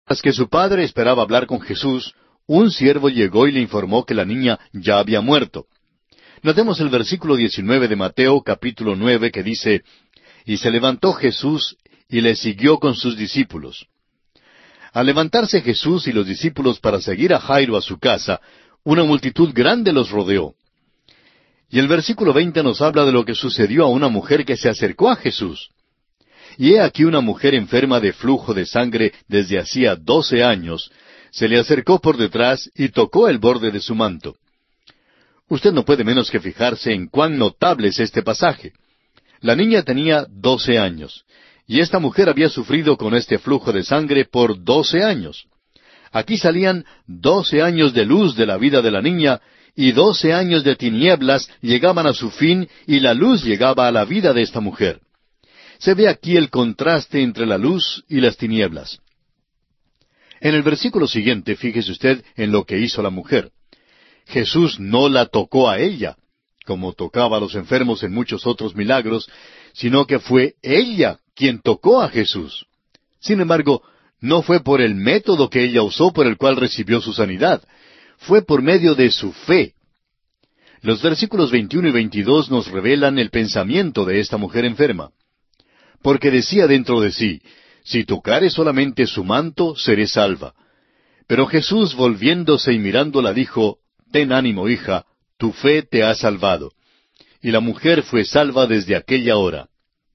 Mientras que su padre esperaba hablar con Jesús, un siervo llegó y le informó que la niña ya había muerto. Notemos el versículo 19 de Mateo capítulo 9 que dice, «Y se levantó Jesús y le siguió con sus discípulos». Al levantarse Jesús y los discípulos para seguir a Jairo a su casa, una multitud grande los rodeó. Y el versículo 20 nos habla de lo que sucedió a una mujer que se acercó a Jesús. Y he aquí una mujer enferma de flujo de sangre desde hacía 12 años, se le acercó por detrás y tocó el borde de su manto. Usted no puede menos que fijarse en cuán notable es este pasaje. La niña tenía 12 años, y esta mujer había sufrido con este flujo de sangre por 12 años. Aquí salían 12 años de luz de la vida de la niña, y 12 años de tinieblas llegaban a su fin, y la luz llegaba a la vida de esta mujer. Se ve aquí el contraste entre la luz y las tinieblas. En el versículo siguiente, fíjese usted en lo que hizo la mujer. Jesús no la tocó a ella, como tocaba a los enfermos en muchos otros milagros, sino que fue ella quien tocó a Jesús. Sin embargo, no fue por el método que ella usó por el cual recibió su sanidad. Fue por medio de su fe. Los versículos 21 y 22 nos revelan el pensamiento de esta mujer enferma. Porque decía dentro de sí, si tocare solamente su manto, seré salva. Pero Jesús, volviéndose y mirándola, dijo, ten ánimo, hija, tu fe te ha salvado. Y la mujer fue salva desde aquella hora.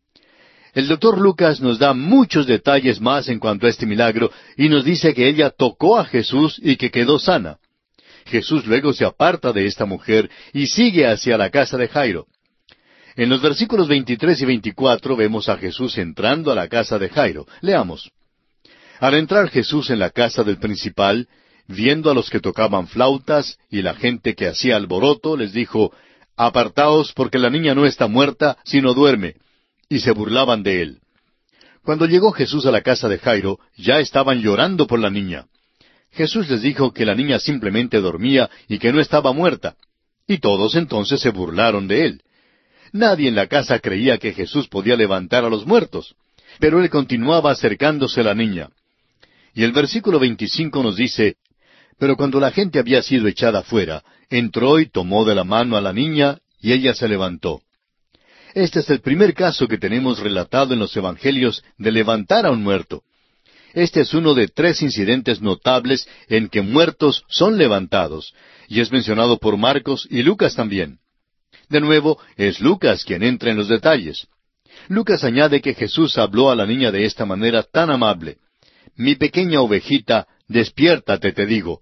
El doctor Lucas nos da muchos detalles más en cuanto a este milagro y nos dice que ella tocó a Jesús y que quedó sana. Jesús luego se aparta de esta mujer y sigue hacia la casa de Jairo. En los versículos 23 y 24 vemos a Jesús entrando a la casa de Jairo. Leamos. Al entrar Jesús en la casa del principal, viendo a los que tocaban flautas y la gente que hacía alboroto, les dijo, apartaos porque la niña no está muerta, sino duerme. Y se burlaban de él. Cuando llegó Jesús a la casa de Jairo, ya estaban llorando por la niña. Jesús les dijo que la niña simplemente dormía y que no estaba muerta. Y todos entonces se burlaron de él. Nadie en la casa creía que Jesús podía levantar a los muertos. Pero él continuaba acercándose a la niña. Y el versículo 25 nos dice, pero cuando la gente había sido echada fuera, entró y tomó de la mano a la niña, y ella se levantó. Este es el primer caso que tenemos relatado en los Evangelios de levantar a un muerto. Este es uno de 3 incidentes notables en que muertos son levantados, y es mencionado por Marcos y Lucas también. De nuevo, es Lucas quien entra en los detalles. Lucas añade que Jesús habló a la niña de esta manera tan amable. Mi pequeña ovejita, despiértate, te digo.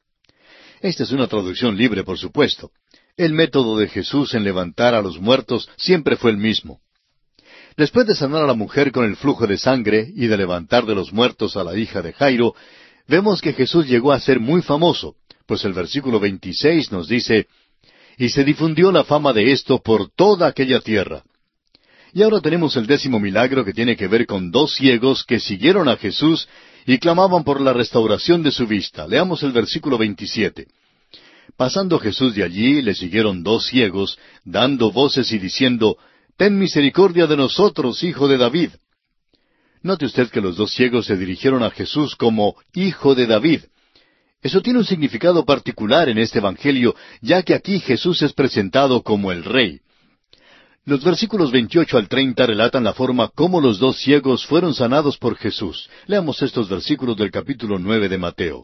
Esta es una traducción libre, por supuesto. El método de Jesús en levantar a los muertos siempre fue el mismo. Después de sanar a la mujer con el flujo de sangre y de levantar de los muertos a la hija de Jairo, vemos que Jesús llegó a ser muy famoso, pues el versículo 26 nos dice, y se difundió la fama de esto por toda aquella tierra. Y ahora tenemos el 10º milagro que tiene que ver con 2 ciegos que siguieron a Jesús y clamaban por la restauración de su vista. Leamos el versículo 27. Pasando Jesús de allí, le siguieron 2 ciegos, dando voces y diciendo, ten misericordia de nosotros, hijo de David. Note usted que los 2 ciegos se dirigieron a Jesús como hijo de David. Eso tiene un significado particular en este Evangelio, ya que aquí Jesús es presentado como el Rey. Los versículos 28 al 30 relatan la forma cómo los 2 ciegos fueron sanados por Jesús. Leamos estos versículos del capítulo 9 de Mateo.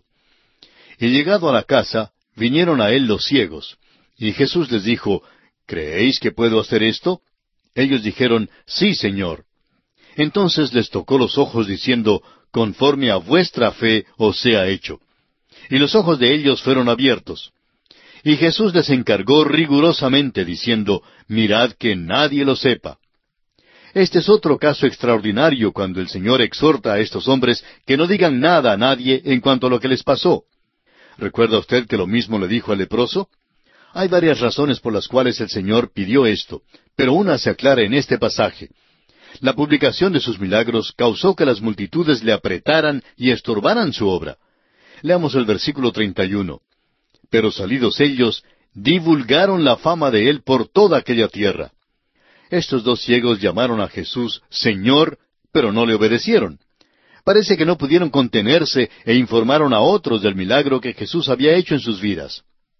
Y llegado a la casa, vinieron a él los ciegos. Y Jesús les dijo, ¿creéis que puedo hacer esto? Ellos dijeron, sí, Señor. Entonces les tocó los ojos diciendo, conforme a vuestra fe os sea hecho. Y los ojos de ellos fueron abiertos. Y Jesús les encargó rigurosamente, diciendo, mirad que nadie lo sepa. Este es otro caso extraordinario cuando el Señor exhorta a estos hombres que no digan nada a nadie en cuanto a lo que les pasó. ¿Recuerda usted que lo mismo le dijo al leproso? Hay varias razones por las cuales el Señor pidió esto, pero una se aclara en este pasaje. La publicación de sus milagros causó que las multitudes le apretaran y estorbaran su obra. Leamos el versículo 31. Pero salidos ellos, divulgaron la fama de él por toda aquella tierra. Estos 2 ciegos llamaron a Jesús Señor, pero no le obedecieron. Parece que no pudieron contenerse e informaron a otros del milagro que Jesús había hecho en sus vidas.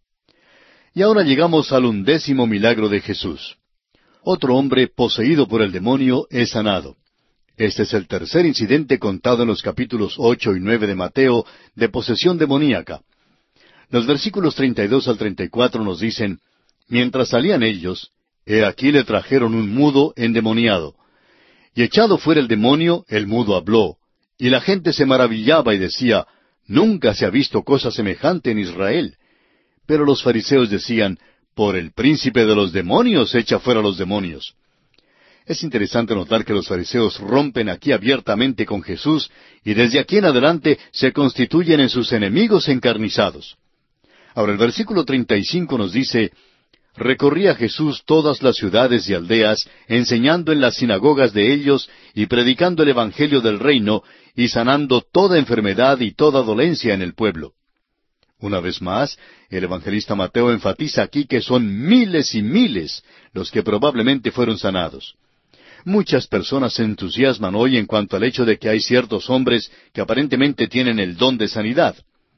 Y ahora llegamos al 11º milagro de Jesús. Otro hombre poseído por el demonio es sanado. Este es el tercer incidente contado en los capítulos 8 y 9 de Mateo de posesión demoníaca. Los versículos 32 al 34 nos dicen: Mientras salían ellos, he aquí le trajeron un mudo endemoniado. Y echado fuera el demonio, el mudo habló. Y la gente se maravillaba y decía: Nunca se ha visto cosa semejante en Israel. Pero los fariseos decían: Por el príncipe de los demonios echa fuera los demonios. Es interesante notar que los fariseos rompen aquí abiertamente con Jesús y desde aquí en adelante se constituyen en sus enemigos encarnizados. Ahora el versículo 35 nos dice: Recorría Jesús todas las ciudades y aldeas, enseñando en las sinagogas de ellos y predicando el evangelio del reino y sanando toda enfermedad y toda dolencia en el pueblo. Una vez más, el evangelista Mateo enfatiza aquí que son miles y miles los que probablemente fueron sanados. Muchas personas se entusiasman hoy en cuanto al hecho de que hay ciertos hombres que aparentemente tienen el don de sanidad.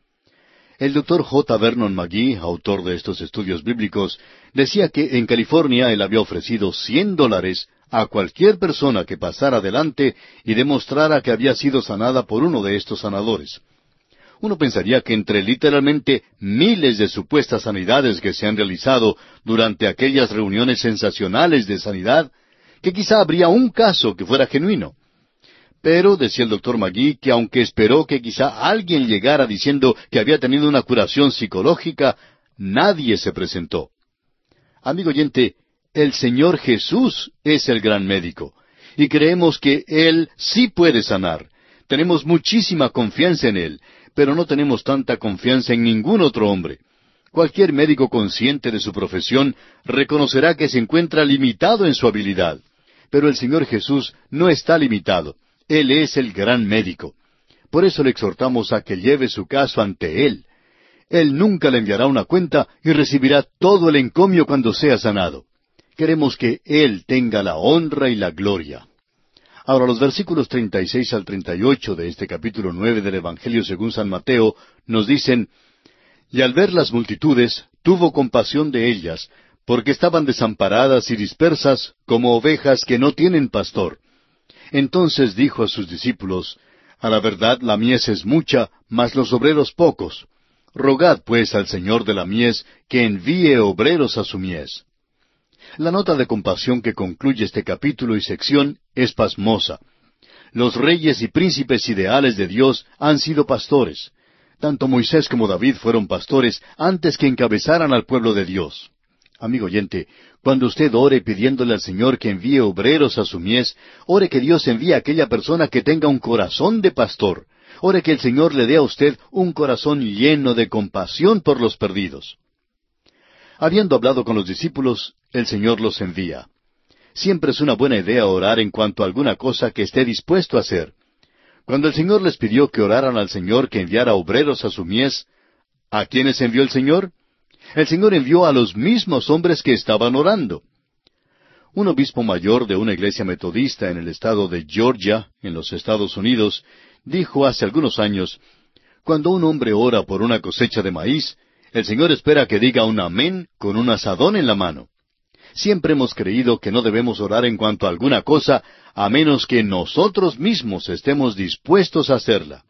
El Dr. J. Vernon McGee, autor de estos estudios bíblicos, decía que en California él había ofrecido $100 a cualquier persona que pasara adelante y demostrara que había sido sanada por uno de estos sanadores. Uno pensaría que entre literalmente miles de supuestas sanidades que se han realizado durante aquellas reuniones sensacionales de sanidad, que quizá habría un caso que fuera genuino. Pero, decía el Dr. McGee, que aunque esperó que quizá alguien llegara diciendo que había tenido una curación psicológica, nadie se presentó. Amigo oyente, el Señor Jesús es el gran médico, y creemos que Él sí puede sanar. Tenemos muchísima confianza en Él, pero no tenemos tanta confianza en ningún otro hombre. Cualquier médico consciente de su profesión reconocerá que se encuentra limitado en su habilidad. Pero el Señor Jesús no está limitado. Él es el gran médico. Por eso le exhortamos a que lleve su caso ante Él. Él nunca le enviará una cuenta y recibirá todo el encomio cuando sea sanado. Queremos que Él tenga la honra y la gloria. Ahora los versículos 36 al 38 de este capítulo 9 del Evangelio según San Mateo nos dicen: Y al ver las multitudes, tuvo compasión de ellas, porque estaban desamparadas y dispersas como ovejas que no tienen pastor. Entonces dijo a sus discípulos: A la verdad la mies es mucha, mas los obreros pocos. Rogad pues al Señor de la mies que envíe obreros a su mies. La nota de compasión que concluye este capítulo y sección es pasmosa. Los reyes y príncipes ideales de Dios han sido pastores. Tanto Moisés como David fueron pastores antes que encabezaran al pueblo de Dios. Amigo oyente, cuando usted ore pidiéndole al Señor que envíe obreros a su mies, ore que Dios envíe a aquella persona que tenga un corazón de pastor. Ore que el Señor le dé a usted un corazón lleno de compasión por los perdidos. Habiendo hablado con los discípulos, el Señor los envía. Siempre es una buena idea orar en cuanto a alguna cosa que esté dispuesto a hacer. Cuando el Señor les pidió que oraran al Señor que enviara obreros a su mies, ¿a quiénes envió el Señor? El Señor envió a los mismos hombres que estaban orando. Un obispo mayor de una iglesia metodista en el estado de Georgia, en los Estados Unidos, dijo hace algunos años: Cuando un hombre ora por una cosecha de maíz, el Señor espera que diga un amén con un azadón en la mano. Siempre hemos creído que no debemos orar en cuanto a alguna cosa, a menos que nosotros mismos estemos dispuestos a hacerla.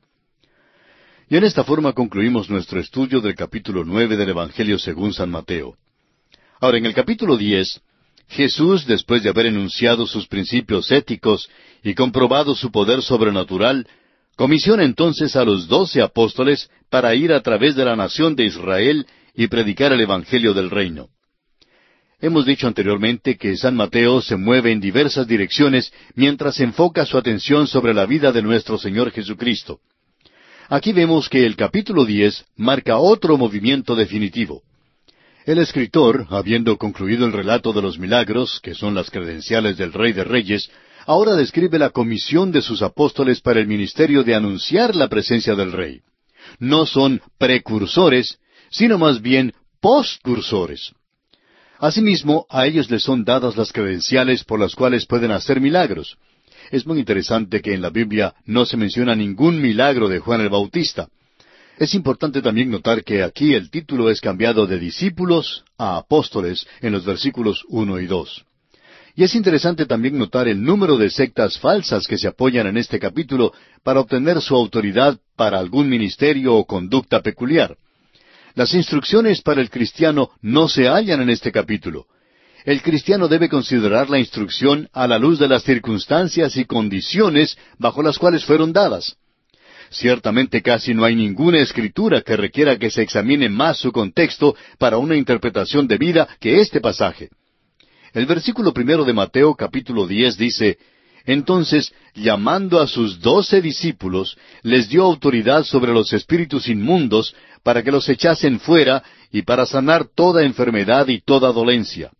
Y en esta forma concluimos nuestro estudio del capítulo 9 del Evangelio según San Mateo. Ahora, en el capítulo 10, Jesús, después de haber enunciado sus principios éticos y comprobado su poder sobrenatural, comisiona entonces a los 12 apóstoles para ir a través de la nación de Israel y predicar el Evangelio del reino. Hemos dicho anteriormente que San Mateo se mueve en diversas direcciones mientras enfoca su atención sobre la vida de nuestro Señor Jesucristo. Aquí vemos que el capítulo 10 marca otro movimiento definitivo. El escritor, habiendo concluido el relato de los milagros, que son las credenciales del Rey de Reyes, ahora describe la comisión de sus apóstoles para el ministerio de anunciar la presencia del Rey. No son precursores, sino más bien postcursores. Asimismo, a ellos les son dadas las credenciales por las cuales pueden hacer milagros. Es muy interesante que en la Biblia no se menciona ningún milagro de Juan el Bautista. Es importante también notar que aquí el título es cambiado de discípulos a apóstoles en los versículos 1 y 2. Y es interesante también notar el número de sectas falsas que se apoyan en este capítulo para obtener su autoridad para algún ministerio o conducta peculiar. Las instrucciones para el cristiano no se hallan en este capítulo. El cristiano debe considerar la instrucción a la luz de las circunstancias y condiciones bajo las cuales fueron dadas. Ciertamente casi no hay ninguna escritura que requiera que se examine más su contexto para una interpretación debida que este pasaje. El versículo 1 de Mateo capítulo 10 dice, Entonces, llamando a sus 12 discípulos, les dio autoridad sobre los espíritus inmundos para que los echasen fuera y para sanar toda enfermedad y toda dolencia.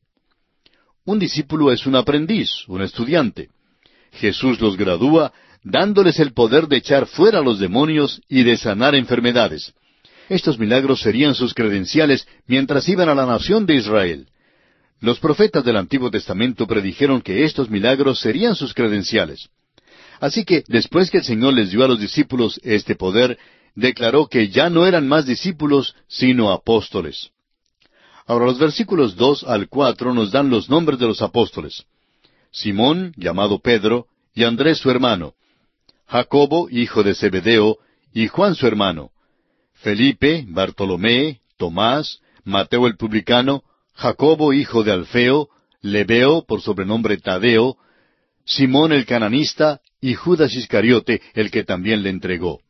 Un discípulo es un aprendiz, un estudiante. Jesús los gradúa, dándoles el poder de echar fuera a los demonios y de sanar enfermedades. Estos milagros serían sus credenciales mientras iban a la nación de Israel. Los profetas del Antiguo Testamento predijeron que estos milagros serían sus credenciales. Así que, después que el Señor les dio a los discípulos este poder, declaró que ya no eran más discípulos, sino apóstoles. Ahora los versículos 2 al 4 nos dan los nombres de los apóstoles. Simón, llamado Pedro, y Andrés su hermano. Jacobo, hijo de Zebedeo, y Juan su hermano. Felipe, Bartolomé, Tomás, Mateo el publicano, Jacobo, hijo de Alfeo, Lebeo, por sobrenombre Tadeo, Simón el cananista, y Judas Iscariote, el que también le entregó.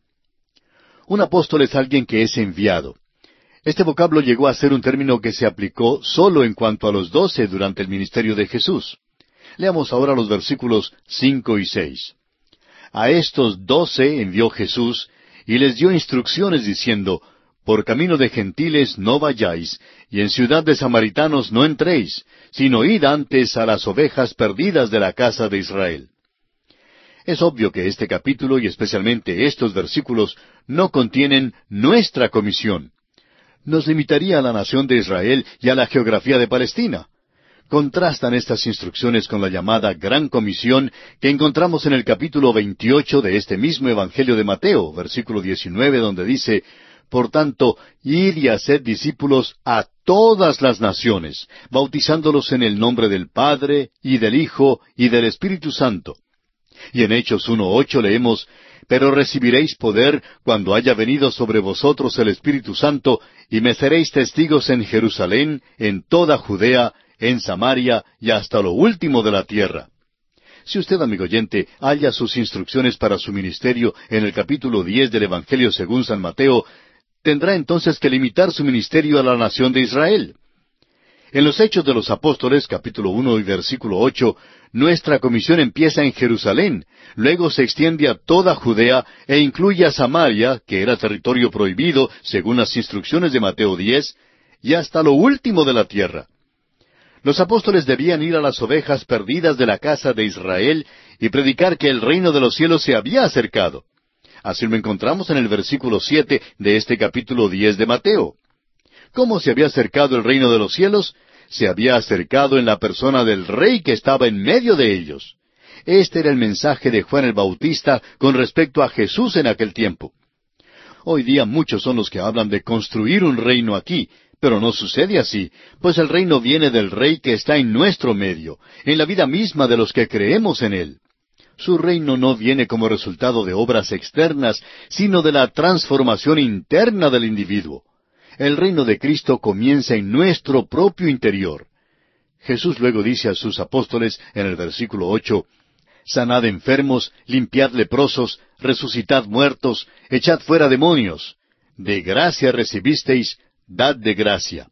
Un apóstol es alguien que es enviado. Este vocablo llegó a ser un término que se aplicó solo en cuanto a los 12 durante el ministerio de Jesús. Leamos ahora los versículos 5 y 6. A estos 12 envió Jesús, y les dio instrucciones diciendo, Por camino de gentiles no vayáis, y en ciudad de samaritanos no entréis, sino id antes a las ovejas perdidas de la casa de Israel. Es obvio que este capítulo, y especialmente estos versículos, no contienen nuestra comisión. Nos limitaría a la nación de Israel y a la geografía de Palestina. Contrastan estas instrucciones con la llamada Gran Comisión que encontramos en el capítulo 28 de este mismo Evangelio de Mateo, versículo 19, donde dice, Por tanto, id y haced discípulos a todas las naciones, bautizándolos en el nombre del Padre, y del Hijo, y del Espíritu Santo. Y en Hechos 1:8 leemos, Pero recibiréis poder cuando haya venido sobre vosotros el Espíritu Santo, y me seréis testigos en Jerusalén, en toda Judea, en Samaria y hasta lo último de la tierra. Si usted, amigo oyente, halla sus instrucciones para su ministerio en el capítulo 10 del Evangelio según San Mateo, tendrá entonces que limitar su ministerio a la nación de Israel. En los Hechos de los Apóstoles, capítulo 1 y versículo 8, nuestra comisión empieza en Jerusalén, luego se extiende a toda Judea e incluye a Samaria, que era territorio prohibido, según las instrucciones de Mateo 10, y hasta lo último de la tierra. Los apóstoles debían ir a las ovejas perdidas de la casa de Israel y predicar que el reino de los cielos se había acercado. Así lo encontramos en el versículo 7 de este capítulo 10 de Mateo. ¿Cómo se había acercado el reino de los cielos? Se había acercado en la persona del Rey que estaba en medio de ellos. Este era el mensaje de Juan el Bautista con respecto a Jesús en aquel tiempo. Hoy día muchos son los que hablan de construir un reino aquí, pero no sucede así, pues el reino viene del Rey que está en nuestro medio, en la vida misma de los que creemos en Él. Su reino no viene como resultado de obras externas, sino de la transformación interna del individuo. El reino de Cristo comienza en nuestro propio interior. Jesús luego dice a sus apóstoles en el versículo 8, Sanad enfermos, limpiad leprosos, resucitad muertos, echad fuera demonios. De gracia recibisteis, dad de gracia.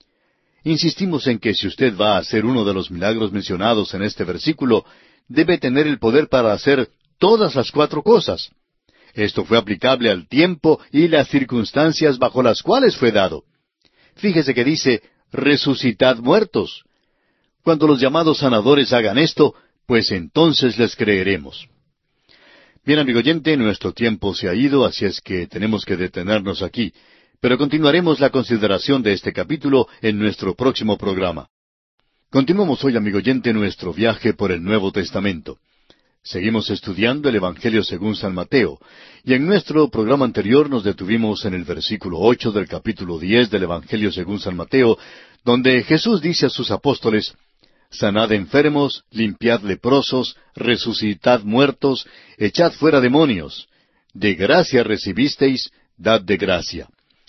Insistimos en que si usted va a hacer uno de los milagros mencionados en este versículo, debe tener el poder para hacer todas las 4 cosas. Esto fue aplicable al tiempo y las circunstancias bajo las cuales fue dado. Fíjese que dice, resucitad muertos. Cuando los llamados sanadores hagan esto, pues entonces les creeremos. Bien, amigo oyente, nuestro tiempo se ha ido, así es que tenemos que detenernos aquí. Pero continuaremos la consideración de este capítulo en nuestro próximo programa. Continuamos hoy, amigo oyente, nuestro viaje por el Nuevo Testamento. Seguimos estudiando el Evangelio según San Mateo, y en nuestro programa anterior nos detuvimos en el versículo 8 del capítulo 10 del Evangelio según San Mateo, donde Jesús dice a sus apóstoles: «Sanad enfermos, limpiad leprosos, resucitad muertos, echad fuera demonios. De gracia recibisteis, dad de gracia».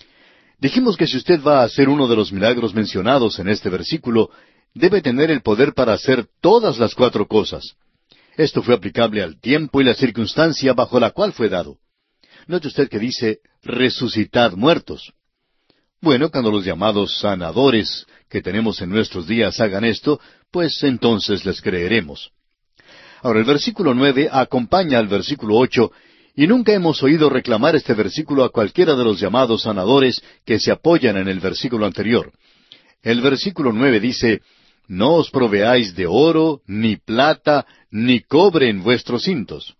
Dijimos que si usted va a hacer uno de los milagros mencionados en este versículo, debe tener el poder para hacer todas las cuatro cosas. Esto fue aplicable al tiempo y la circunstancia bajo la cual fue dado. Note usted que dice, resucitad muertos. Bueno, cuando los llamados sanadores que tenemos en nuestros días hagan esto, pues entonces les creeremos. Ahora, el versículo 9 acompaña al versículo 8, y nunca hemos oído reclamar este versículo a cualquiera de los llamados sanadores que se apoyan en el versículo anterior. El versículo 9 dice: «No os proveáis de oro, ni plata, ni cobre en vuestros cintos».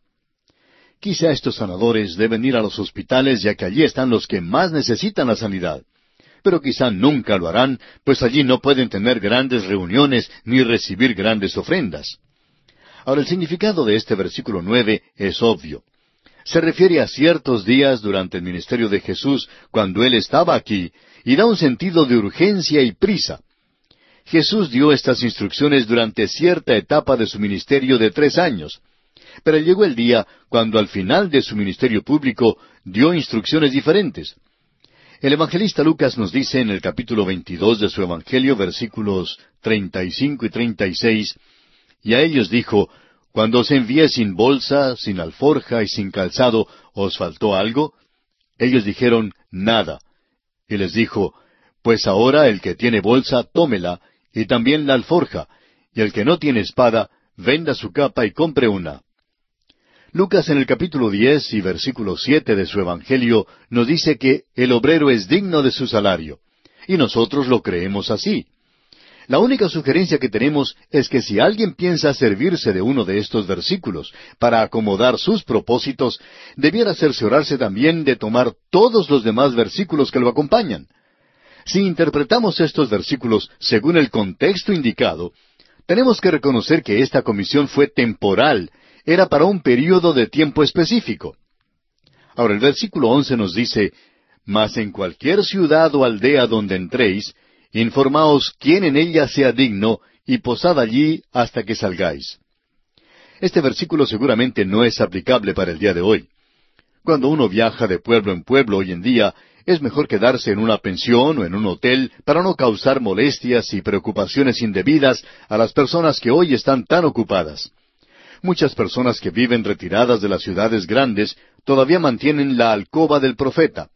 Quizá estos sanadores deben ir a los hospitales, ya que allí están los que más necesitan la sanidad. Pero quizá nunca lo harán, pues allí no pueden tener grandes reuniones ni recibir grandes ofrendas. Ahora, el significado de este versículo 9 es obvio. Se refiere a ciertos días durante el ministerio de Jesús, cuando Él estaba aquí, y da un sentido de urgencia y prisa. Jesús dio estas instrucciones durante cierta etapa de su ministerio de 3 años. Pero llegó el día cuando al final de su ministerio público dio instrucciones diferentes. El evangelista Lucas nos dice en el capítulo 22 de su Evangelio, versículos 35 y 36, «Y a ellos dijo: Cuando os envié sin bolsa, sin alforja y sin calzado, ¿os faltó algo? Ellos dijeron: Nada. Y les dijo: Pues ahora el que tiene bolsa, tómela, y también la alforja, y el que no tiene espada, venda su capa y compre una». Lucas en el capítulo 10 y versículo 7 de su Evangelio nos dice que el obrero es digno de su salario, y nosotros lo creemos así. La única sugerencia que tenemos es que si alguien piensa servirse de uno de estos versículos para acomodar sus propósitos, debiera cerciorarse también de tomar todos los demás versículos que lo acompañan. Si interpretamos estos versículos según el contexto indicado, tenemos que reconocer que esta comisión fue temporal, era para un período de tiempo específico. Ahora, el versículo 11 nos dice: «Mas en cualquier ciudad o aldea donde entréis, informaos quién en ella sea digno, y posad allí hasta que salgáis». Este versículo seguramente no es aplicable para el día de hoy. Cuando uno viaja de pueblo en pueblo hoy en día, es mejor quedarse en una pensión o en un hotel para no causar molestias y preocupaciones indebidas a las personas que hoy están tan ocupadas. Muchas personas que viven retiradas de las ciudades grandes todavía mantienen la alcoba del profeta.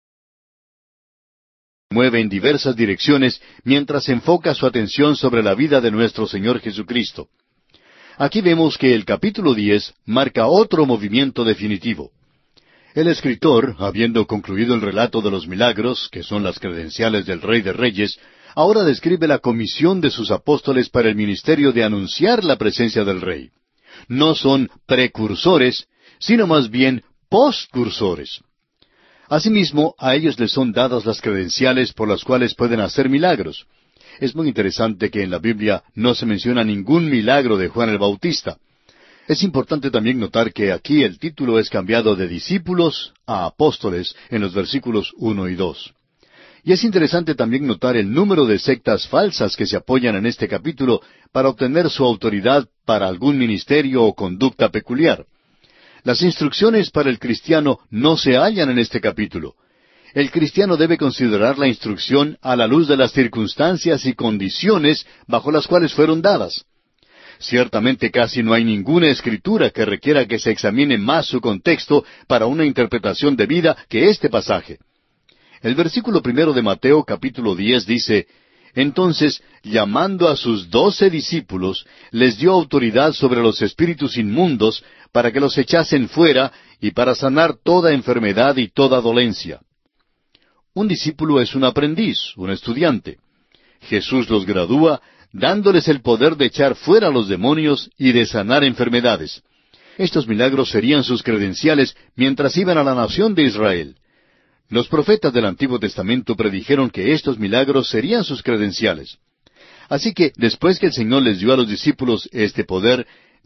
Mueve en diversas direcciones mientras enfoca su atención sobre la vida de nuestro Señor Jesucristo. Aquí vemos que el capítulo 10 marca otro movimiento definitivo. El escritor, habiendo concluido el relato de los milagros, que son las credenciales del Rey de Reyes, ahora describe la comisión de sus apóstoles para el ministerio de anunciar la presencia del Rey. No son precursores, sino más bien postcursores. Asimismo, a ellos les son dadas las credenciales por las cuales pueden hacer milagros. Es muy interesante que en la Biblia no se menciona ningún milagro de Juan el Bautista. Es importante también notar que aquí el título es cambiado de discípulos a apóstoles en los versículos 1 y 2. Y es interesante también notar el número de sectas falsas que se apoyan en este capítulo para obtener su autoridad para algún ministerio o conducta peculiar. Las instrucciones para el cristiano no se hallan en este capítulo. El cristiano debe considerar la instrucción a la luz de las circunstancias y condiciones bajo las cuales fueron dadas. Ciertamente casi no hay ninguna escritura que requiera que se examine más su contexto para una interpretación debida que este pasaje. El versículo 1 de Mateo capítulo 10 dice: «Entonces, llamando a sus 12 discípulos, les dio autoridad sobre los espíritus inmundos para que los echasen fuera y para sanar toda enfermedad y toda dolencia». Un discípulo es un aprendiz, un estudiante. Jesús los gradúa, dándoles el poder de echar fuera a los demonios y de sanar enfermedades. Estos milagros serían sus credenciales mientras iban a la nación de Israel. Los profetas del Antiguo Testamento predijeron que estos milagros serían sus credenciales. Así que, después que el Señor les dio a los discípulos este poder,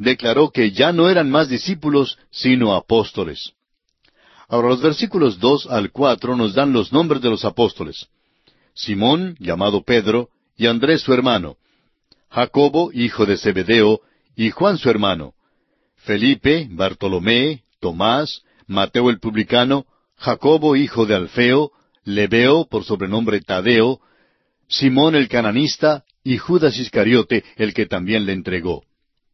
declaró que ya no eran más discípulos, sino apóstoles. Ahora los versículos 2 al 4 nos dan los nombres de los apóstoles. Simón, llamado Pedro, y Andrés su hermano. Jacobo, hijo de Zebedeo, y Juan su hermano. Felipe, Bartolomé, Tomás, Mateo el publicano, Jacobo, hijo de Alfeo, Lebeo, por sobrenombre Tadeo, Simón el cananista, y Judas Iscariote, el que también le entregó.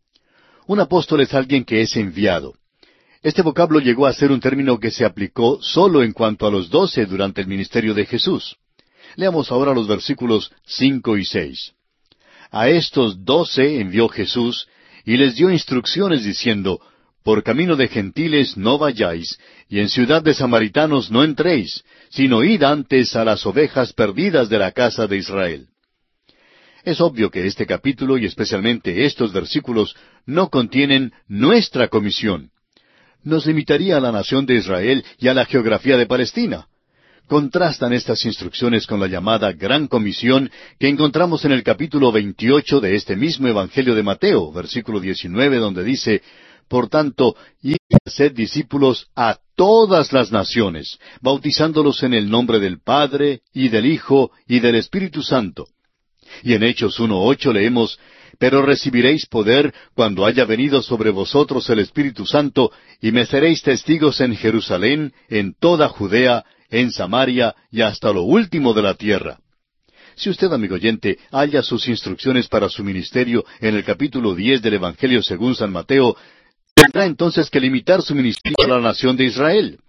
Un apóstol es alguien que es enviado. Este vocablo llegó a ser un término que se aplicó solo en cuanto a los 12 durante el ministerio de Jesús. Leamos ahora los versículos 5 y 6. A estos 12 envió Jesús, y les dio instrucciones diciendo, por camino de gentiles no vayáis, y en ciudad de samaritanos no entréis, sino id antes a las ovejas perdidas de la casa de Israel. Es obvio que este capítulo, y especialmente estos versículos, no contienen nuestra comisión. Nos limitaría a la nación de Israel y a la geografía de Palestina. Contrastan estas instrucciones con la llamada Gran Comisión que encontramos en el capítulo 28 de este mismo Evangelio de Mateo, versículo 19, donde dice, por tanto, id y haced discípulos a todas las naciones, bautizándolos en el nombre del Padre, y del Hijo, y del Espíritu Santo. Y en Hechos 1:8 leemos, pero recibiréis poder cuando haya venido sobre vosotros el Espíritu Santo, y me seréis testigos en Jerusalén, en toda Judea, en Samaria y hasta lo último de la tierra. Si usted, amigo oyente, halla sus instrucciones para su ministerio en el capítulo 10 del Evangelio según San Mateo, tendrá entonces que limitar su ministerio a la nación de Israel.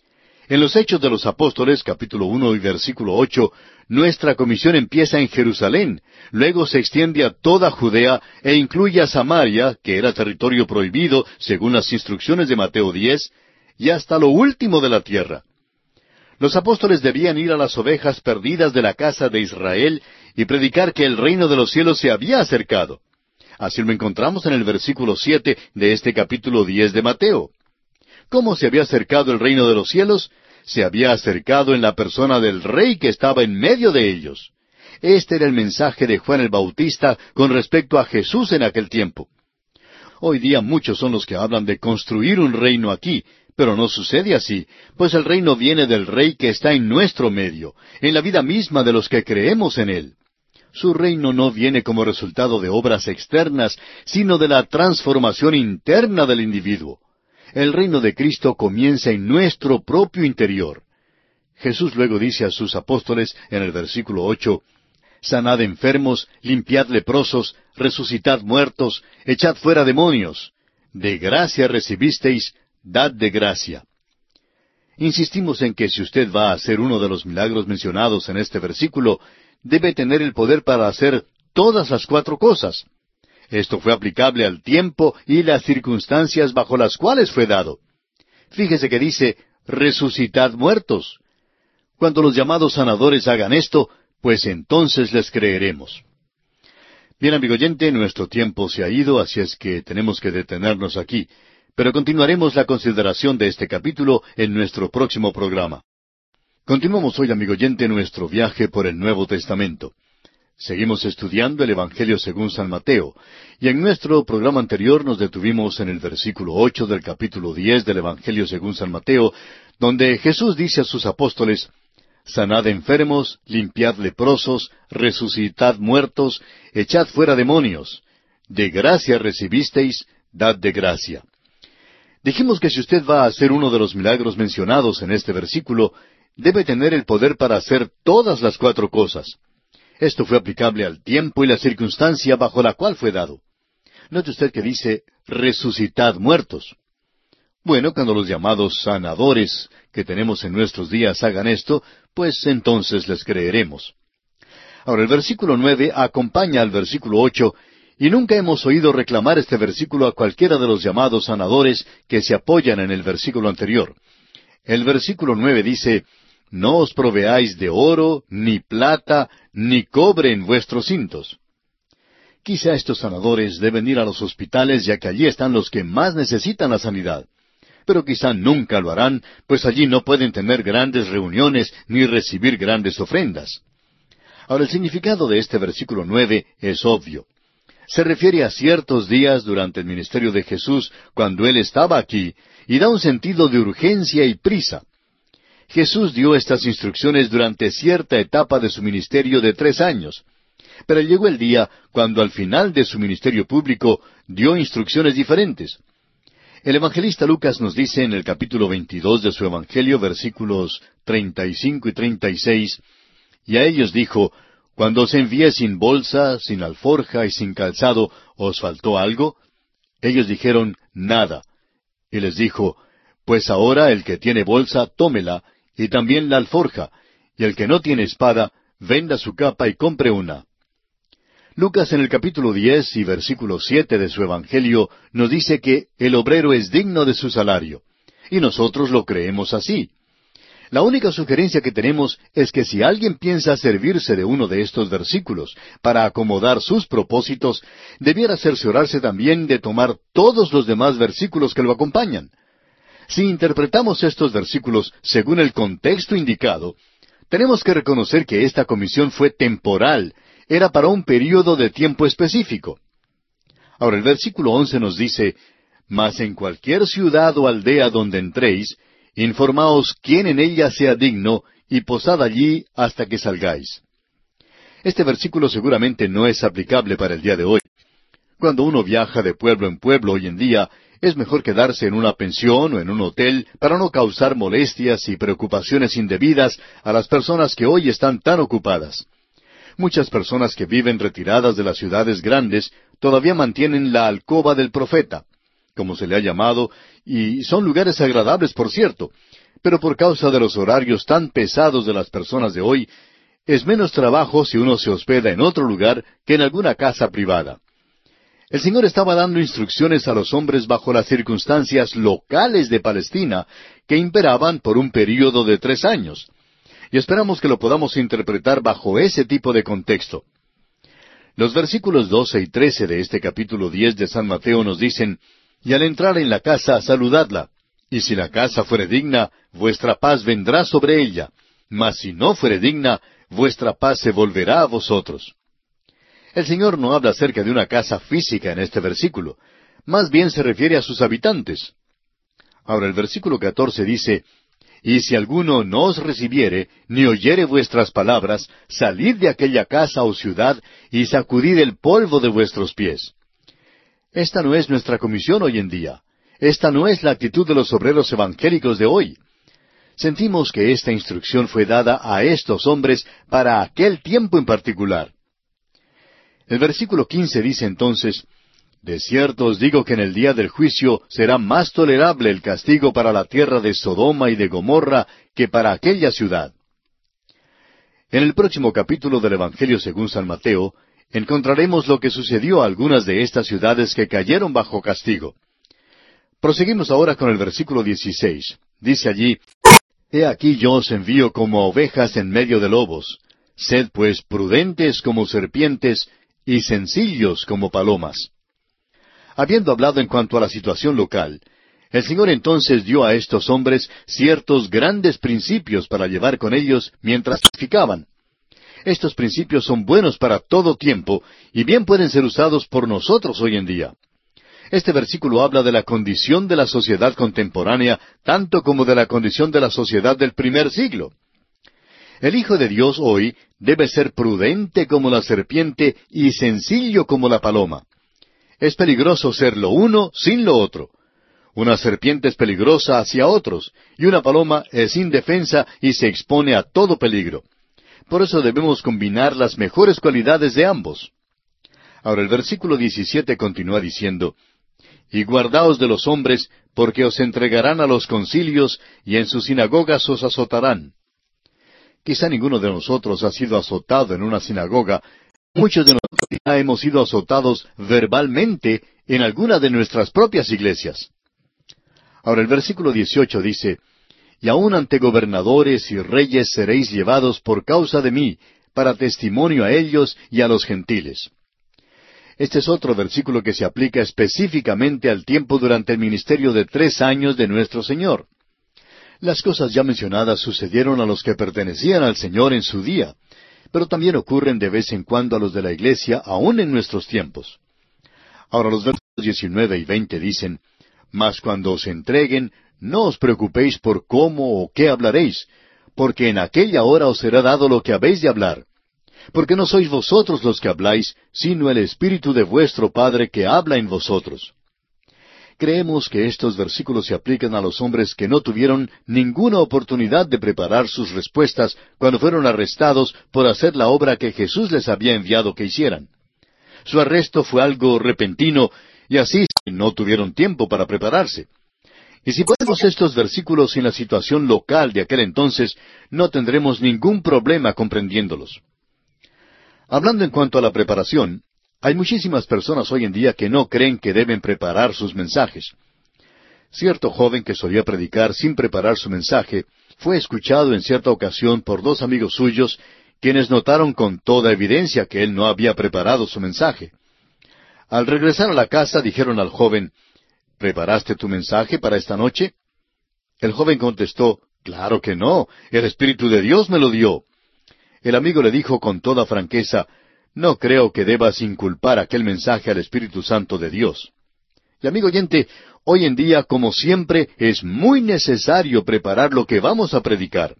En los Hechos de los Apóstoles, capítulo 1 y versículo 8, nuestra comisión empieza en Jerusalén, luego se extiende a toda Judea e incluye a Samaria, que era territorio prohibido, según las instrucciones de Mateo 10, y hasta lo último de la tierra. Los apóstoles debían ir a las ovejas perdidas de la casa de Israel y predicar que el reino de los cielos se había acercado. Así lo encontramos en el versículo 7 de este capítulo 10 de Mateo. ¿Cómo se había acercado el reino de los cielos? Se había acercado en la persona del Rey que estaba en medio de ellos. Este era el mensaje de Juan el Bautista con respecto a Jesús en aquel tiempo. Hoy día muchos son los que hablan de construir un reino aquí, pero no sucede así, pues el reino viene del Rey que está en nuestro medio, en la vida misma de los que creemos en Él. Su reino no viene como resultado de obras externas, sino de la transformación interna del individuo. El reino de Cristo comienza en nuestro propio interior. Jesús luego dice a sus apóstoles en el versículo 8, sanad enfermos, limpiad leprosos, resucitad muertos, echad fuera demonios. De gracia recibisteis, dad de gracia. Insistimos en que si usted va a hacer uno de los milagros mencionados en este versículo, debe tener el poder para hacer todas las 4 cosas. Esto fue aplicable al tiempo y las circunstancias bajo las cuales fue dado. Fíjese que dice, resucitad muertos. Cuando los llamados sanadores hagan esto, pues entonces les creeremos. Bien, amigo oyente, nuestro tiempo se ha ido, así es que tenemos que detenernos aquí. Pero continuaremos la consideración de este capítulo en nuestro próximo programa. Continuamos hoy, amigo oyente, nuestro viaje por el Nuevo Testamento. Seguimos estudiando el Evangelio según San Mateo, y en nuestro programa anterior nos detuvimos en el versículo 8 del capítulo 10 del Evangelio según San Mateo, donde Jesús dice a sus apóstoles, sanad enfermos, limpiad leprosos, resucitad muertos, echad fuera demonios. De gracia recibisteis, dad de gracia. Dijimos que si usted va a hacer uno de los milagros mencionados en este versículo, debe tener el poder para hacer todas las 4 cosas. Esto fue aplicable al tiempo y la circunstancia bajo la cual fue dado. Note usted que dice, resucitad muertos. Bueno, cuando los llamados sanadores que tenemos en nuestros días hagan esto, pues entonces les creeremos. Ahora, el versículo 9 acompaña al versículo 8, y nunca hemos oído reclamar este versículo a cualquiera de los llamados sanadores que se apoyan en el versículo anterior. El versículo 9 dice, no os proveáis de oro, ni plata, ni cobre en vuestros cintos. Quizá estos sanadores deben ir a los hospitales, ya que allí están los que más necesitan la sanidad. Pero quizá nunca lo harán, pues allí no pueden tener grandes reuniones ni recibir grandes ofrendas. Ahora, el significado de este versículo 9 es obvio. Se refiere a ciertos días durante el ministerio de Jesús cuando Él estaba aquí, y da un sentido de urgencia y prisa. Jesús dio estas instrucciones durante cierta etapa de su ministerio de 3 años. Pero llegó el día cuando al final de su ministerio público dio instrucciones diferentes. El evangelista Lucas nos dice en el capítulo 22 de su Evangelio, versículos 35 y 36, y a ellos dijo, «Cuando os envié sin bolsa, sin alforja y sin calzado, ¿os faltó algo?» Ellos dijeron, «Nada». Y les dijo, «Pues ahora el que tiene bolsa, tómela, y también la alforja, y el que no tiene espada, venda su capa y compre una». Lucas en el capítulo 10 y versículo 7 de su Evangelio nos dice que el obrero es digno de su salario. Y nosotros lo creemos así. La única sugerencia que tenemos es que si alguien piensa servirse de uno de estos versículos para acomodar sus propósitos, debiera cerciorarse también de tomar todos los demás versículos que lo acompañan. Si interpretamos estos versículos según el contexto indicado, tenemos que reconocer que esta comisión fue temporal, era para un período de tiempo específico. Ahora el versículo 11 nos dice, «Mas en cualquier ciudad o aldea donde entréis, informaos quién en ella sea digno, y posad allí hasta que salgáis». Este versículo seguramente no es aplicable para el día de hoy. Cuando uno viaja de pueblo en pueblo hoy en día, es mejor quedarse en una pensión o en un hotel para no causar molestias y preocupaciones indebidas a las personas que hoy están tan ocupadas. Muchas personas que viven retiradas de las ciudades grandes todavía mantienen la alcoba del profeta, como se le ha llamado, y son lugares agradables, por cierto, pero por causa de los horarios tan pesados de las personas de hoy, es menos trabajo si uno se hospeda en otro lugar que en alguna casa privada. El Señor estaba dando instrucciones a los hombres bajo las circunstancias locales de Palestina que imperaban por un período de 3 años. Y esperamos que lo podamos interpretar bajo ese tipo de contexto. Los versículos 12 y 13 de este capítulo 10 de San Mateo nos dicen, «Y al entrar en la casa, saludadla. Y si la casa fuere digna, vuestra paz vendrá sobre ella. Mas si no fuere digna, vuestra paz se volverá a vosotros». El Señor no habla acerca de una casa física en este versículo. Más bien se refiere a sus habitantes. Ahora el versículo 14 dice, «Y si alguno no os recibiere, ni oyere vuestras palabras, salid de aquella casa o ciudad, y sacudid el polvo de vuestros pies». Esta no es nuestra comisión hoy en día. Esta no es la actitud de los obreros evangélicos de hoy. Sentimos que esta instrucción fue dada a estos hombres para aquel tiempo en particular. El versículo 15 dice entonces, «De cierto os digo que en el día del juicio será más tolerable el castigo para la tierra de Sodoma y de Gomorra que para aquella ciudad». En el próximo capítulo del Evangelio según San Mateo, encontraremos lo que sucedió a algunas de estas ciudades que cayeron bajo castigo. Proseguimos ahora con el versículo 16. Dice allí, «He aquí yo os envío como ovejas en medio de lobos. Sed pues prudentes como serpientes y sencillos como palomas». Habiendo hablado en cuanto a la situación local, el Señor entonces dio a estos hombres ciertos grandes principios para llevar con ellos mientras testificaban. Estos principios son buenos para todo tiempo y bien pueden ser usados por nosotros hoy en día. Este versículo habla de la condición de la sociedad contemporánea, tanto como de la condición de la sociedad del primer siglo. El Hijo de Dios hoy debe ser prudente como la serpiente y sencillo como la paloma. Es peligroso ser lo uno sin lo otro. Una serpiente es peligrosa hacia otros, y una paloma es indefensa y se expone a todo peligro. Por eso debemos combinar las mejores cualidades de ambos. Ahora el versículo 17 continúa diciendo, «Y guardaos de los hombres, porque os entregarán a los concilios, y en sus sinagogas os azotarán». Quizá ninguno de nosotros ha sido azotado en una sinagoga. Muchos de nosotros ya hemos sido azotados verbalmente en alguna de nuestras propias iglesias. Ahora el versículo 18 dice, «Y aun ante gobernadores y reyes seréis llevados por causa de mí, para testimonio a ellos y a los gentiles». Este es otro versículo que se aplica específicamente al tiempo durante el ministerio de 3 años de nuestro Señor. Las cosas ya mencionadas sucedieron a los que pertenecían al Señor en su día, pero también ocurren de vez en cuando a los de la iglesia aún en nuestros tiempos. Ahora los versos 19 y 20 dicen, Mas cuando os entreguen, no os preocupéis por cómo o qué hablaréis, porque en aquella hora os será dado lo que habéis de hablar. Porque no sois vosotros los que habláis, sino el Espíritu de vuestro Padre que habla en vosotros. Creemos que estos versículos se aplican a los hombres que no tuvieron ninguna oportunidad de preparar sus respuestas cuando fueron arrestados por hacer la obra que Jesús les había enviado que hicieran. Su arresto fue algo repentino y así no tuvieron tiempo para prepararse. Y si ponemos estos versículos en la situación local de aquel entonces, no tendremos ningún problema comprendiéndolos. Hablando en cuanto a la preparación, hay muchísimas personas hoy en día que no creen que deben preparar sus mensajes. Cierto joven que solía predicar sin preparar su mensaje fue escuchado en cierta ocasión por dos amigos suyos, quienes notaron con toda evidencia que él no había preparado su mensaje. Al regresar a la casa dijeron al joven, ¿preparaste tu mensaje para esta noche? El joven contestó, claro que no, el Espíritu de Dios me lo dio. El amigo le dijo con toda franqueza, no creo que debas inculpar aquel mensaje al Espíritu Santo de Dios. Y amigo oyente, hoy en día, como siempre, es muy necesario preparar lo que vamos a predicar.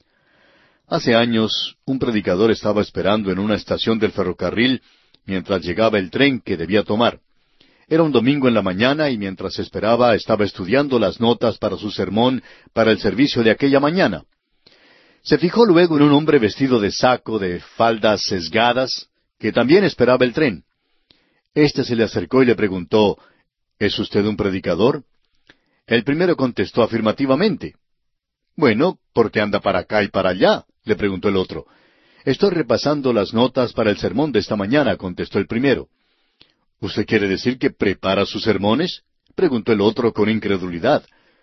Hace años, un predicador estaba esperando en una estación del ferrocarril mientras llegaba el tren que debía tomar. Era un domingo en la mañana y mientras esperaba estaba estudiando las notas para su sermón para el servicio de aquella mañana. Se fijó luego en un hombre vestido de saco, de faldas sesgadas, que también esperaba el tren. Este se le acercó y le preguntó, ¿es usted un predicador? El primero contestó afirmativamente. Bueno, ¿por qué anda para acá y para allá? Le preguntó el otro. Estoy repasando las notas para el sermón de esta mañana, contestó el primero. ¿Usted quiere decir que prepara sus sermones? Preguntó el otro con incredulidad.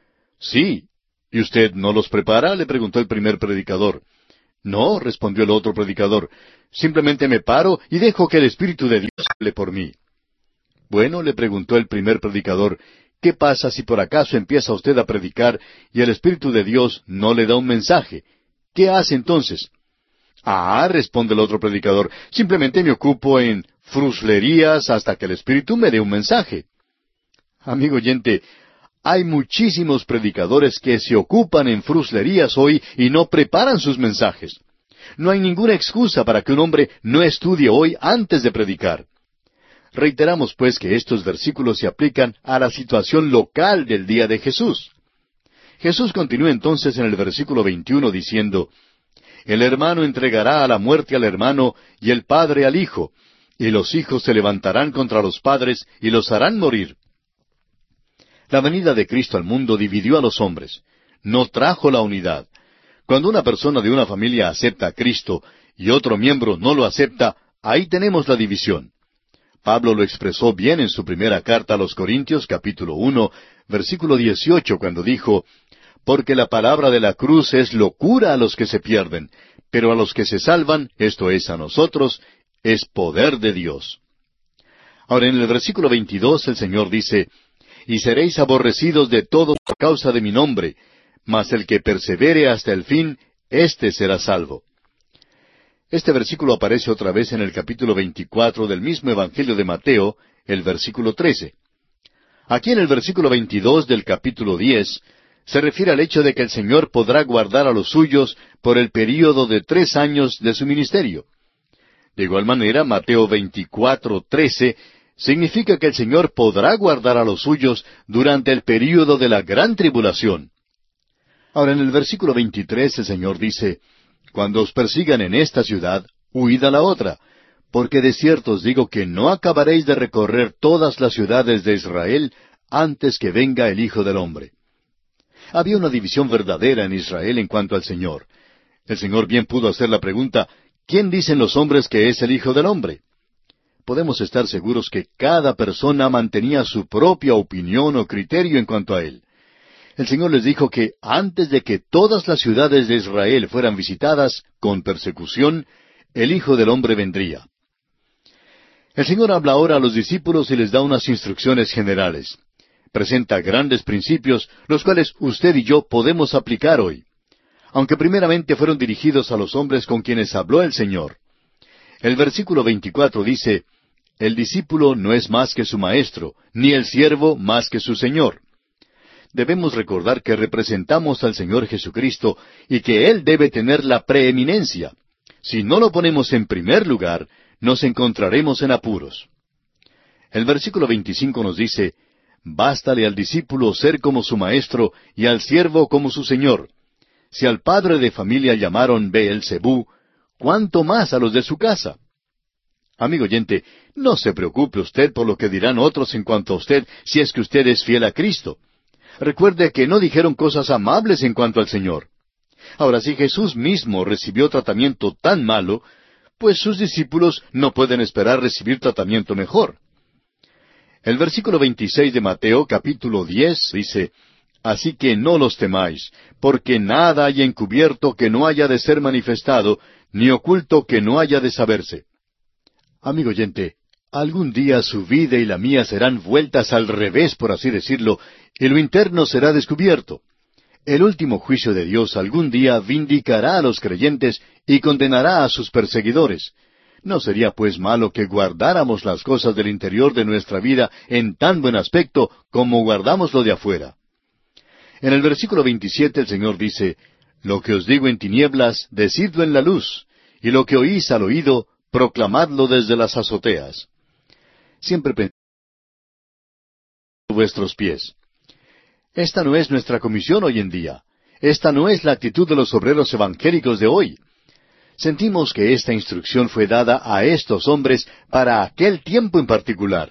Sí. ¿Y usted no los prepara? Le preguntó el primer predicador. No, respondió el otro predicador. Simplemente me paro y dejo que el Espíritu de Dios hable por mí. Bueno, le preguntó el primer predicador, ¿qué pasa si por acaso empieza usted a predicar y el Espíritu de Dios no le da un mensaje? ¿Qué hace entonces? Ah, responde el otro predicador, simplemente me ocupo en fruslerías hasta que el Espíritu me dé un mensaje. Amigo oyente, hay muchísimos predicadores que se ocupan en fruslerías hoy y no preparan sus mensajes. No hay ninguna excusa para que un hombre no estudie hoy antes de predicar. Reiteramos pues que estos versículos se aplican a la situación local del día de Jesús. Jesús continúa entonces en el versículo 21 diciendo, El hermano entregará a la muerte al hermano y el padre al hijo, y los hijos se levantarán contra los padres y los harán morir. La venida de Cristo al mundo dividió a los hombres, no trajo la unidad. Cuando una persona de una familia acepta a Cristo y otro miembro no lo acepta, ahí tenemos la división. Pablo lo expresó bien en su primera carta a los Corintios, capítulo 1, versículo 18, cuando dijo, Porque la palabra de la cruz es locura a los que se pierden, pero a los que se salvan, esto es a nosotros, es poder de Dios. Ahora en el versículo 22 el Señor dice, Y seréis aborrecidos de todos por causa de mi nombre, mas el que persevere hasta el fin, éste será salvo. Este versículo aparece otra vez en el capítulo 24 del mismo Evangelio de Mateo, el versículo 13. Aquí en el versículo 22 del capítulo 10, se refiere al hecho de que el Señor podrá guardar a los suyos por el período de 3 años de su ministerio. De igual manera, Mateo 24:13 significa que el Señor podrá guardar a los suyos durante el período de la gran tribulación. Ahora, en el versículo 23 el Señor dice, Cuando os persigan en esta ciudad, huid a la otra, porque de cierto os digo que no acabaréis de recorrer todas las ciudades de Israel antes que venga el Hijo del Hombre. Había una división verdadera en Israel en cuanto al Señor. El Señor bien pudo hacer la pregunta, ¿quién dicen los hombres que es el Hijo del Hombre? Podemos estar seguros que cada persona mantenía su propia opinión o criterio en cuanto a Él. El Señor les dijo que antes de que todas las ciudades de Israel fueran visitadas con persecución, el Hijo del Hombre vendría. El Señor habla ahora a los discípulos y les da unas instrucciones generales. Presenta grandes principios, los cuales usted y yo podemos aplicar hoy. Aunque primeramente fueron dirigidos a los hombres con quienes habló el Señor. El versículo 24 dice, el discípulo no es más que su maestro, ni el siervo más que su señor. Debemos recordar que representamos al Señor Jesucristo y que Él debe tener la preeminencia. Si no lo ponemos en primer lugar, nos encontraremos en apuros. El versículo 25 nos dice, «Bástale al discípulo ser como su maestro y al siervo como su señor. Si al padre de familia llamaron Beelzebú, ¿cuánto más a los de su casa?» Amigo oyente, no se preocupe usted por lo que dirán otros en cuanto a usted, si es que usted es fiel a Cristo. Recuerde que no dijeron cosas amables en cuanto al Señor. Ahora, si Jesús mismo recibió tratamiento tan malo, pues sus discípulos no pueden esperar recibir tratamiento mejor. El versículo 26 de Mateo, capítulo 10, dice, «Así que no los temáis, porque nada hay encubierto que no haya de ser manifestado, ni oculto que no haya de saberse». Amigo oyente, algún día su vida y la mía serán vueltas al revés, por así decirlo, y lo interno será descubierto. El último juicio de Dios algún día vindicará a los creyentes y condenará a sus perseguidores. ¿No sería pues malo que guardáramos las cosas del interior de nuestra vida en tan buen aspecto como guardamos lo de afuera? En el versículo 27 el Señor dice, «Lo que os digo en tinieblas, decidlo en la luz, y lo que oís al oído, proclamadlo desde las azoteas». Siempre pensad en vuestros pies. Esta no es nuestra comisión hoy en día. Esta no es la actitud de los obreros evangélicos de hoy. Sentimos que esta instrucción fue dada a estos hombres para aquel tiempo en particular.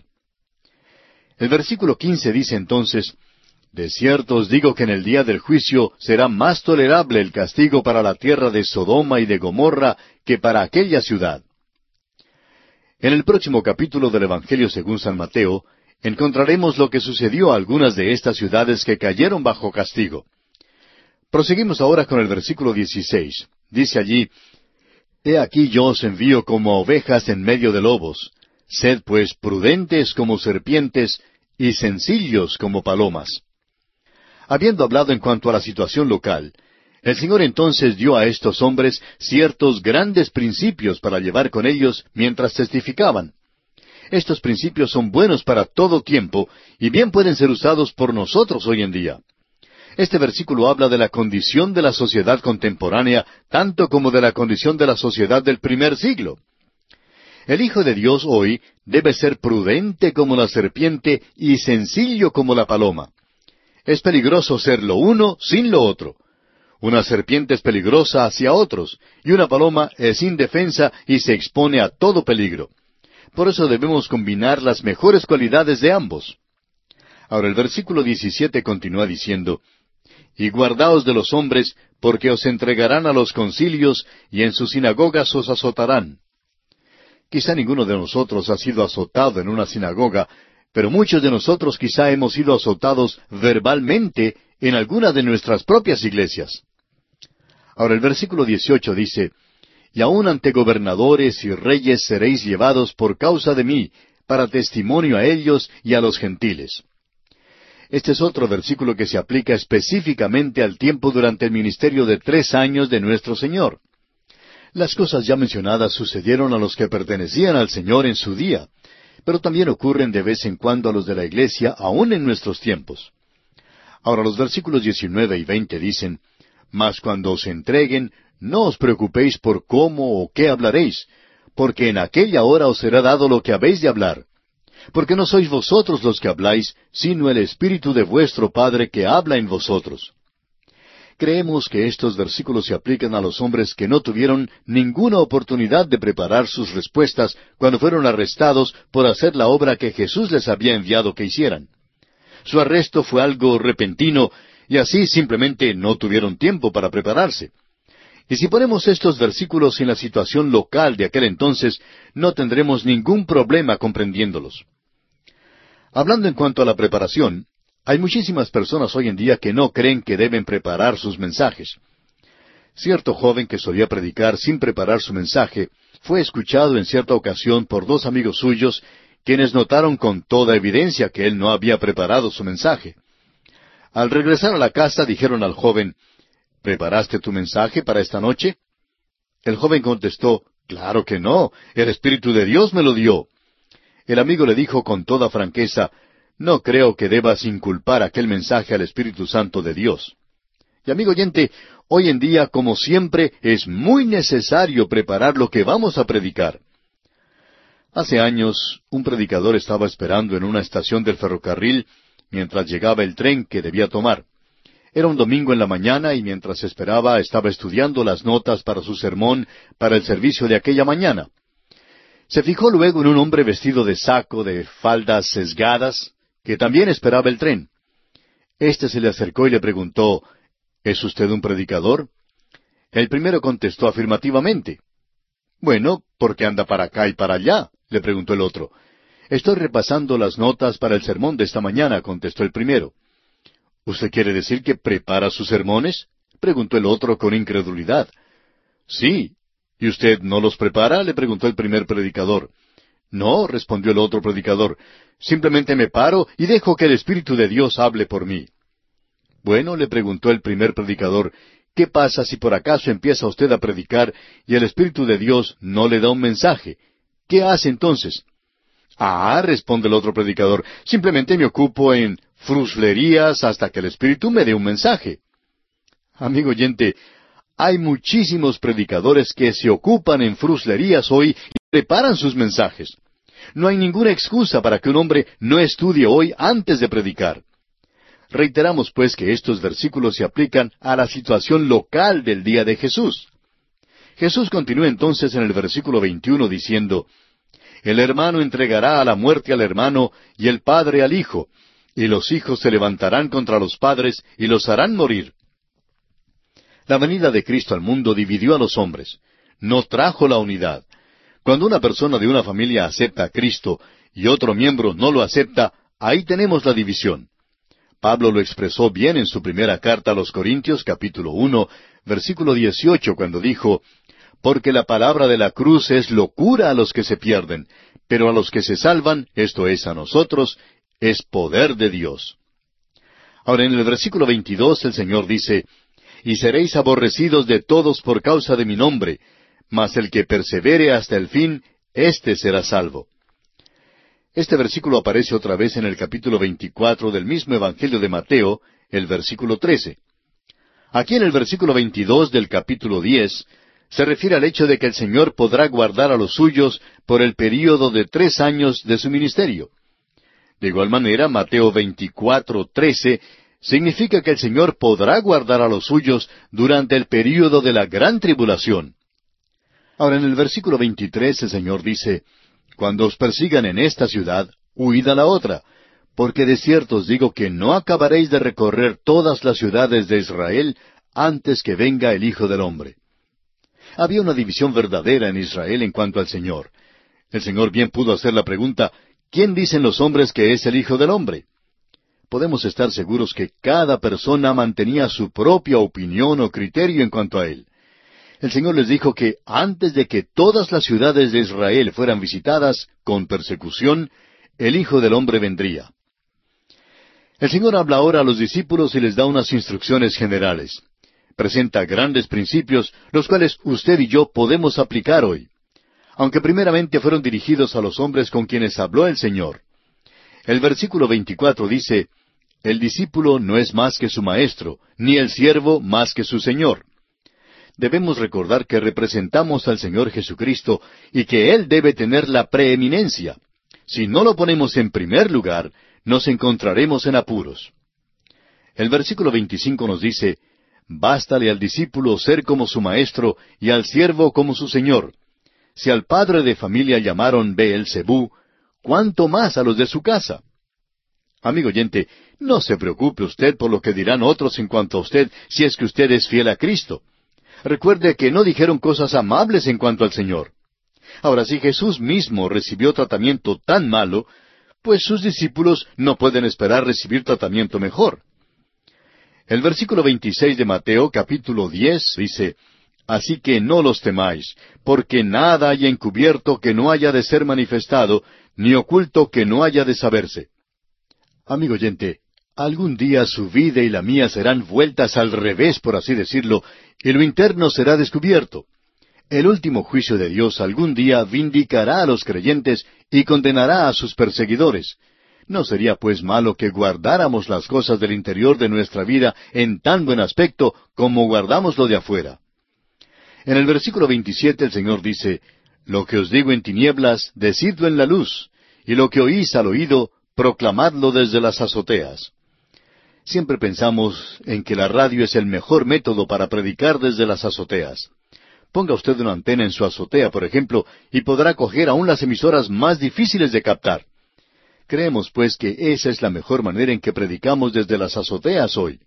El versículo 15 dice entonces, «De cierto os digo que en el día del juicio será más tolerable el castigo para la tierra de Sodoma y de Gomorra que para aquella ciudad». En el próximo capítulo del Evangelio según San Mateo, encontraremos lo que sucedió a algunas de estas ciudades que cayeron bajo castigo. Proseguimos ahora con el versículo 16. Dice allí, «He aquí yo os envío como ovejas en medio de lobos. Sed pues prudentes como serpientes y sencillos como palomas». Habiendo hablado en cuanto a la situación local, el Señor entonces dio a estos hombres ciertos grandes principios para llevar con ellos mientras testificaban. Estos principios son buenos para todo tiempo y bien pueden ser usados por nosotros hoy en día. Este versículo habla de la condición de la sociedad contemporánea, tanto como de la condición de la sociedad del primer siglo. El Hijo de Dios hoy debe ser prudente como la serpiente y sencillo como la paloma. Es peligroso ser lo uno sin lo otro. Una serpiente es peligrosa hacia otros, y una paloma es indefensa y se expone a todo peligro. Por eso debemos combinar las mejores cualidades de ambos. Ahora el versículo 17 continúa diciendo, «Y guardaos de los hombres, porque os entregarán a los concilios, y en sus sinagogas os azotarán». Quizá ninguno de nosotros ha sido azotado en una sinagoga, pero muchos de nosotros quizá hemos sido azotados verbalmente en alguna de nuestras propias iglesias. Ahora el versículo 18 dice, «Y aun ante gobernadores y reyes seréis llevados por causa de mí, para testimonio a ellos y a los gentiles». Este es otro versículo que se aplica específicamente al tiempo durante el ministerio de 3 años de nuestro Señor. Las cosas ya mencionadas sucedieron a los que pertenecían al Señor en su día, pero también ocurren de vez en cuando a los de la iglesia, aún en nuestros tiempos. Ahora los versículos 19 y 20 dicen, «Mas cuando os entreguen, no os preocupéis por cómo o qué hablaréis, porque en aquella hora os será dado lo que habéis de hablar. Porque no sois vosotros los que habláis, sino el Espíritu de vuestro Padre que habla en vosotros». Creemos que estos versículos se aplican a los hombres que no tuvieron ninguna oportunidad de preparar sus respuestas cuando fueron arrestados por hacer la obra que Jesús les había enviado que hicieran. Su arresto fue algo repentino y así simplemente no tuvieron tiempo para prepararse. Y si ponemos estos versículos en la situación local de aquel entonces, no tendremos ningún problema comprendiéndolos. Hablando en cuanto a la preparación, hay muchísimas personas hoy en día que no creen que deben preparar sus mensajes. Cierto joven que solía predicar sin preparar su mensaje fue escuchado en cierta ocasión por 2 amigos suyos, quienes notaron con toda evidencia que él no había preparado su mensaje. Al regresar a la casa dijeron al joven, «¿Preparaste tu mensaje para esta noche?» El joven contestó, «Claro que no, el Espíritu de Dios me lo dio». el amigo le dijo con toda franqueza, no creo que debas inculpar aquel mensaje al Espíritu Santo de Dios. Y amigo oyente, hoy en día, como siempre, es muy necesario preparar lo que vamos a predicar. Hace años, un predicador estaba esperando en una estación del ferrocarril mientras llegaba el tren que debía tomar. Era un domingo en la mañana y mientras esperaba estaba estudiando las notas para su sermón para el servicio de aquella mañana. Se fijó luego en un hombre vestido de saco, de faldas sesgadas, que también esperaba el tren. Este se le acercó y le preguntó, ¿es usted un predicador? El primero contestó afirmativamente. Bueno, ¿por qué anda para acá y para allá?, le preguntó el otro. Estoy repasando las notas para el sermón de esta mañana, contestó el primero. ¿Usted quiere decir que prepara sus sermones?, preguntó el otro con incredulidad. Sí. ¿Y usted no los prepara?, le preguntó el primer predicador. No, respondió el otro predicador. Simplemente me paro y dejo que el Espíritu de Dios hable por mí. Bueno, le preguntó el primer predicador, ¿qué pasa si por acaso empieza usted a predicar y el Espíritu de Dios no le da un mensaje? ¿Qué hace entonces? Ah, responde el otro predicador, simplemente me ocupo en fruslerías hasta que el Espíritu me dé un mensaje. Amigo oyente, hay muchísimos predicadores que se ocupan en fruslerías hoy y preparan sus mensajes. No hay ninguna excusa para que un hombre no estudie hoy antes de predicar. Reiteramos pues que estos versículos se aplican a la situación local del día de Jesús. Jesús continúa entonces en el versículo 21 diciendo, el hermano entregará a la muerte al hermano y el padre al hijo, y los hijos se levantarán contra los padres y los harán morir. La venida de Cristo al mundo dividió a los hombres, no trajo la unidad. Cuando una persona de una familia acepta a Cristo y otro miembro no lo acepta, ahí tenemos la división. Pablo lo expresó bien en su primera carta a los Corintios, capítulo 1, versículo 18, cuando dijo, porque la palabra de la cruz es locura a los que se pierden, pero a los que se salvan, esto es a nosotros, es poder de Dios. Ahora en el versículo 22 el Señor dice, y seréis aborrecidos de todos por causa de mi nombre, mas el que persevere hasta el fin, éste será salvo. Este versículo aparece otra vez en el capítulo 24 del mismo Evangelio de Mateo, el versículo 13. Aquí en el versículo 22 del capítulo 10, se refiere al hecho de que el Señor podrá guardar a los suyos por el período de 3 años de su ministerio. De igual manera, Mateo 24:13 significa que el Señor podrá guardar a los suyos durante el período de la gran tribulación. Ahora, en el versículo 23 el Señor dice, cuando os persigan en esta ciudad, huid a la otra, porque de cierto os digo que no acabaréis de recorrer todas las ciudades de Israel antes que venga el Hijo del Hombre. Había una división verdadera en Israel en cuanto al Señor. El Señor bien pudo hacer la pregunta, ¿quién dicen los hombres que es el Hijo del Hombre? Podemos estar seguros que cada persona mantenía su propia opinión o criterio en cuanto a Él. El Señor les dijo que antes de que todas las ciudades de Israel fueran visitadas con persecución, el Hijo del Hombre vendría. El Señor habla ahora a los discípulos y les da unas instrucciones generales. Presenta grandes principios, los cuales usted y yo podemos aplicar hoy, aunque primeramente fueron dirigidos a los hombres con quienes habló el Señor. El versículo 24 dice, el discípulo no es más que su maestro, ni el siervo más que su señor. Debemos recordar que representamos al Señor Jesucristo y que Él debe tener la preeminencia. Si no lo ponemos en primer lugar, nos encontraremos en apuros. El versículo 25 nos dice, bástale al discípulo ser como su maestro y al siervo como su señor. Si al padre de familia llamaron Beelzebú, ¿cuánto más a los de su casa? Amigo oyente, no se preocupe usted por lo que dirán otros en cuanto a usted, si es que usted es fiel a Cristo. Recuerde que no dijeron cosas amables en cuanto al Señor. Ahora, si Jesús mismo recibió tratamiento tan malo, pues sus discípulos no pueden esperar recibir tratamiento mejor. El versículo 26 de Mateo, capítulo 10, dice, así que no los temáis, porque nada haya encubierto que no haya de ser manifestado, ni oculto que no haya de saberse. Amigo oyente, algún día su vida y la mía serán vueltas al revés, por así decirlo, y lo interno será descubierto. El último juicio de Dios algún día vindicará a los creyentes y condenará a sus perseguidores. ¿No sería pues malo que guardáramos las cosas del interior de nuestra vida en tan buen aspecto como guardamos lo de afuera? En el versículo 27 el Señor dice, «Lo que os digo en tinieblas, decidlo en la luz, y lo que oís al oído, proclamadlo desde las azoteas». Siempre pensamos en que la radio es el mejor método para predicar desde las azoteas. Ponga usted una antena en su azotea, por ejemplo, y podrá coger aún las emisoras más difíciles de captar. Creemos, pues, que esa es la mejor manera en que predicamos desde las azoteas hoy.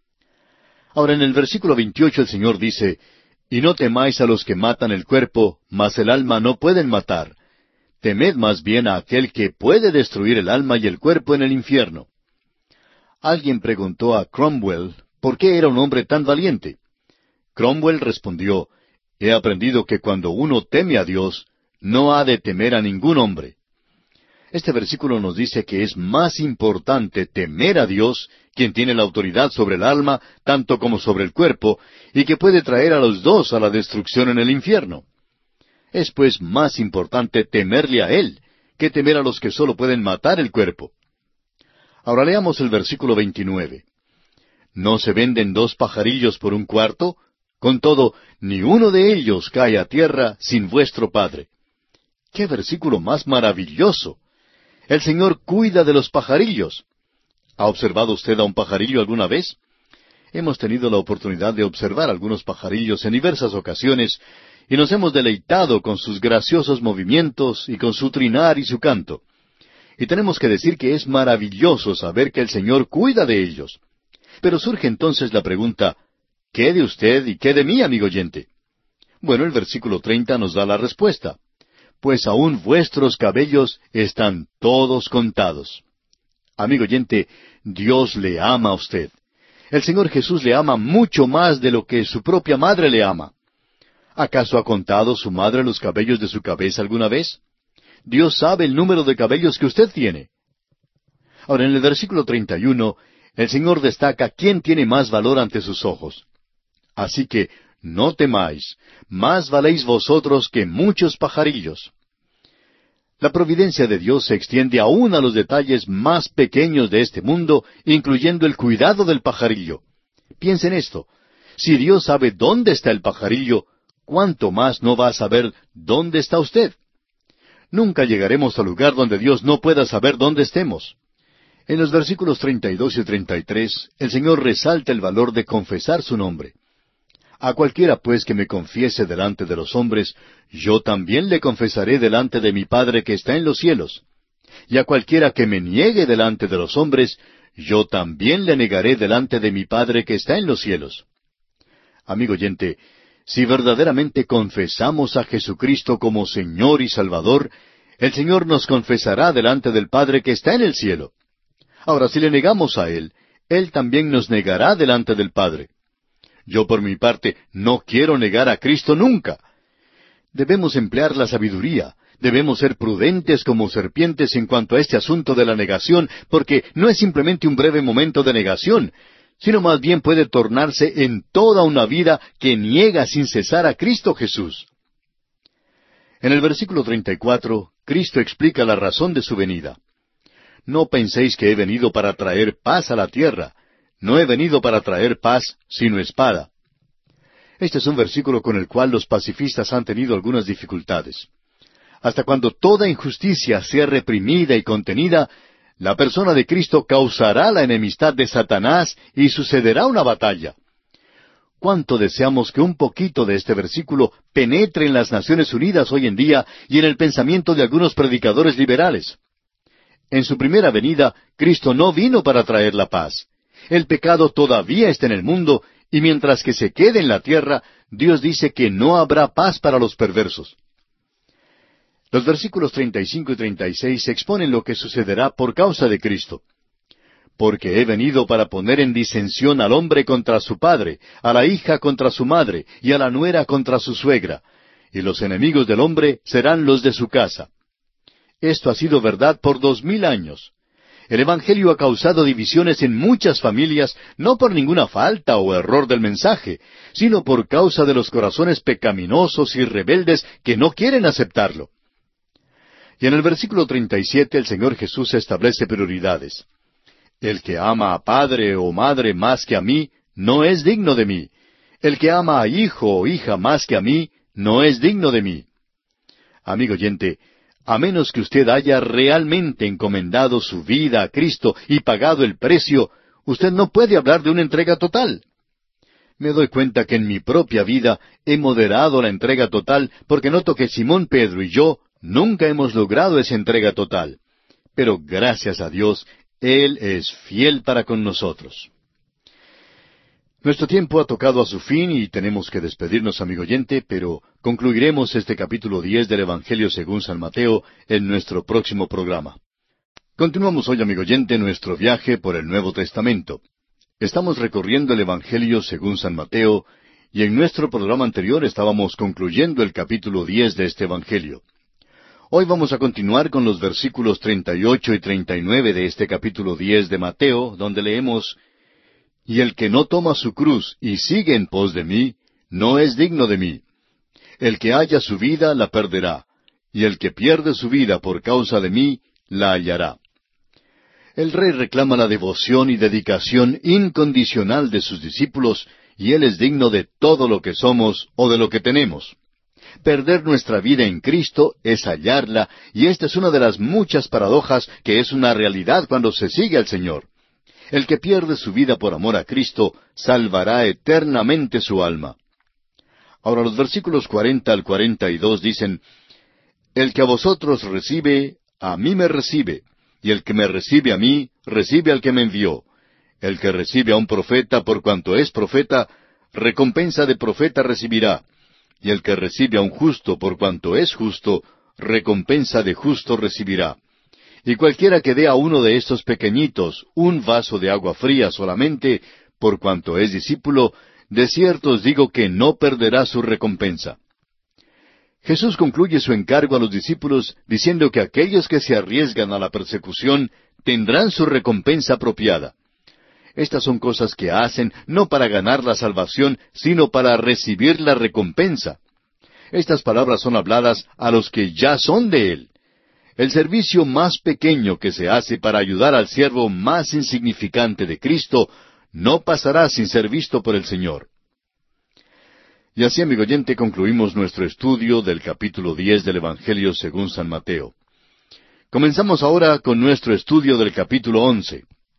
Ahora, en el versículo 28 el Señor dice, «Y no temáis a los que matan el cuerpo, mas el alma no pueden matar. Temed más bien a aquel que puede destruir el alma y el cuerpo en el infierno». Alguien preguntó a Cromwell por qué era un hombre tan valiente. Cromwell respondió, «He aprendido que cuando uno teme a Dios, no ha de temer a ningún hombre». Este versículo nos dice que es más importante temer a Dios, quien tiene la autoridad sobre el alma, tanto como sobre el cuerpo, y que puede traer a los dos a la destrucción en el infierno. Es pues más importante temerle a Él, que temer a los que solo pueden matar el cuerpo. Ahora leamos el versículo 29. «¿No se venden 2 pajarillos por 1 cuarto? Con todo, ni uno de ellos cae a tierra sin vuestro Padre». ¡Qué versículo más maravilloso! El Señor cuida de los pajarillos. ¿Ha observado usted a un pajarillo alguna vez? Hemos tenido la oportunidad de observar algunos pajarillos en diversas ocasiones, y nos hemos deleitado con sus graciosos movimientos y con su trinar y su canto. Y tenemos que decir que es maravilloso saber que el Señor cuida de ellos. Pero surge entonces la pregunta, ¿qué de usted y qué de mí, amigo oyente? Bueno, el versículo 30 nos da la respuesta. «Pues aún vuestros cabellos están todos contados». Amigo oyente, Dios le ama a usted. El Señor Jesús le ama mucho más de lo que su propia madre le ama. ¿Acaso ha contado su madre los cabellos de su cabeza alguna vez? Dios sabe el número de cabellos que usted tiene. Ahora, en el versículo 31, el Señor destaca quién tiene más valor ante sus ojos. Así que, no temáis, más valéis vosotros que muchos pajarillos. La providencia de Dios se extiende aún a los detalles más pequeños de este mundo, incluyendo el cuidado del pajarillo. Piensen esto, si Dios sabe dónde está el pajarillo, ¿cuánto más no va a saber dónde está usted? Nunca llegaremos al lugar donde Dios no pueda saber dónde estemos. En los versículos 32 y 33, el Señor resalta el valor de confesar su nombre. «A cualquiera pues que me confiese delante de los hombres, yo también le confesaré delante de mi Padre que está en los cielos. Y a cualquiera que me niegue delante de los hombres, yo también le negaré delante de mi Padre que está en los cielos». Amigo oyente, si verdaderamente confesamos a Jesucristo como Señor y Salvador, el Señor nos confesará delante del Padre que está en el cielo. Ahora, si le negamos a Él, Él también nos negará delante del Padre. Yo por mi parte no quiero negar a Cristo nunca. Debemos emplear la sabiduría, debemos ser prudentes como serpientes en cuanto a este asunto de la negación, porque no es simplemente un breve momento de negación, sino más bien puede tornarse en toda una vida que niega sin cesar a Cristo Jesús. En el versículo 34, Cristo explica la razón de su venida. «No penséis que he venido para traer paz a la tierra. No he venido para traer paz, sino espada». Este es un versículo con el cual los pacifistas han tenido algunas dificultades. Hasta cuando toda injusticia sea reprimida y contenida, la persona de Cristo causará la enemistad de Satanás y sucederá una batalla. ¿Cuánto deseamos que un poquito de este versículo penetre en las Naciones Unidas hoy en día y en el pensamiento de algunos predicadores liberales? En su primera venida, Cristo no vino para traer la paz. El pecado todavía está en el mundo, y mientras que se quede en la tierra, Dios dice que no habrá paz para los perversos. Los versículos 35 y 36 exponen lo que sucederá por causa de Cristo. «Porque he venido para poner en disensión al hombre contra su padre, a la hija contra su madre, y a la nuera contra su suegra, y los enemigos del hombre serán los de su casa». Esto ha sido verdad por 2000 años. El Evangelio ha causado divisiones en muchas familias, no por ninguna falta o error del mensaje, sino por causa de los corazones pecaminosos y rebeldes que no quieren aceptarlo. Y en el versículo 37 el Señor Jesús establece prioridades. El que ama a padre o madre más que a mí, no es digno de mí. El que ama a hijo o hija más que a mí, no es digno de mí. Amigo oyente, a menos que usted haya realmente encomendado su vida a Cristo y pagado el precio, usted no puede hablar de una entrega total. Me doy cuenta que en mi propia vida he moderado la entrega total porque noto que Simón Pedro y yo nunca hemos logrado esa entrega total. Pero gracias a Dios, Él es fiel para con nosotros. Nuestro tiempo ha tocado a su fin y tenemos que despedirnos, amigo oyente, pero concluiremos este capítulo 10 del Evangelio según San Mateo en nuestro próximo programa. Continuamos hoy, amigo oyente, nuestro viaje por el Nuevo Testamento. Estamos recorriendo el Evangelio según San Mateo y en nuestro programa anterior estábamos concluyendo el capítulo 10 de este Evangelio. Hoy vamos a continuar con los versículos 38 y 39 de este capítulo 10 de Mateo, donde leemos: Y el que no toma su cruz y sigue en pos de mí, no es digno de mí. El que halla su vida la perderá, y el que pierde su vida por causa de mí, la hallará. El Rey reclama la devoción y dedicación incondicional de sus discípulos, y Él es digno de todo lo que somos o de lo que tenemos. Perder nuestra vida en Cristo es hallarla, y esta es una de las muchas paradojas que es una realidad cuando se sigue al Señor. El que pierde su vida por amor a Cristo, salvará eternamente su alma. Ahora los versículos 40 al 42 dicen: El que a vosotros recibe, a mí me recibe, y el que me recibe a mí, recibe al que me envió. El que recibe a un profeta por cuanto es profeta, recompensa de profeta recibirá. Y el que recibe a un justo por cuanto es justo, recompensa de justo recibirá. Y cualquiera que dé a uno de estos pequeñitos un vaso de agua fría solamente, por cuanto es discípulo, de cierto os digo que no perderá su recompensa. Jesús concluye su encargo a los discípulos diciendo que aquellos que se arriesgan a la persecución tendrán su recompensa apropiada. Estas son cosas que hacen no para ganar la salvación, sino para recibir la recompensa. Estas palabras son habladas a los que ya son de Él. El servicio más pequeño que se hace para ayudar al siervo más insignificante de Cristo no pasará sin ser visto por el Señor. Y así, amigo oyente, concluimos nuestro estudio del capítulo 10 del Evangelio según San Mateo. Comenzamos ahora con nuestro estudio del capítulo 11.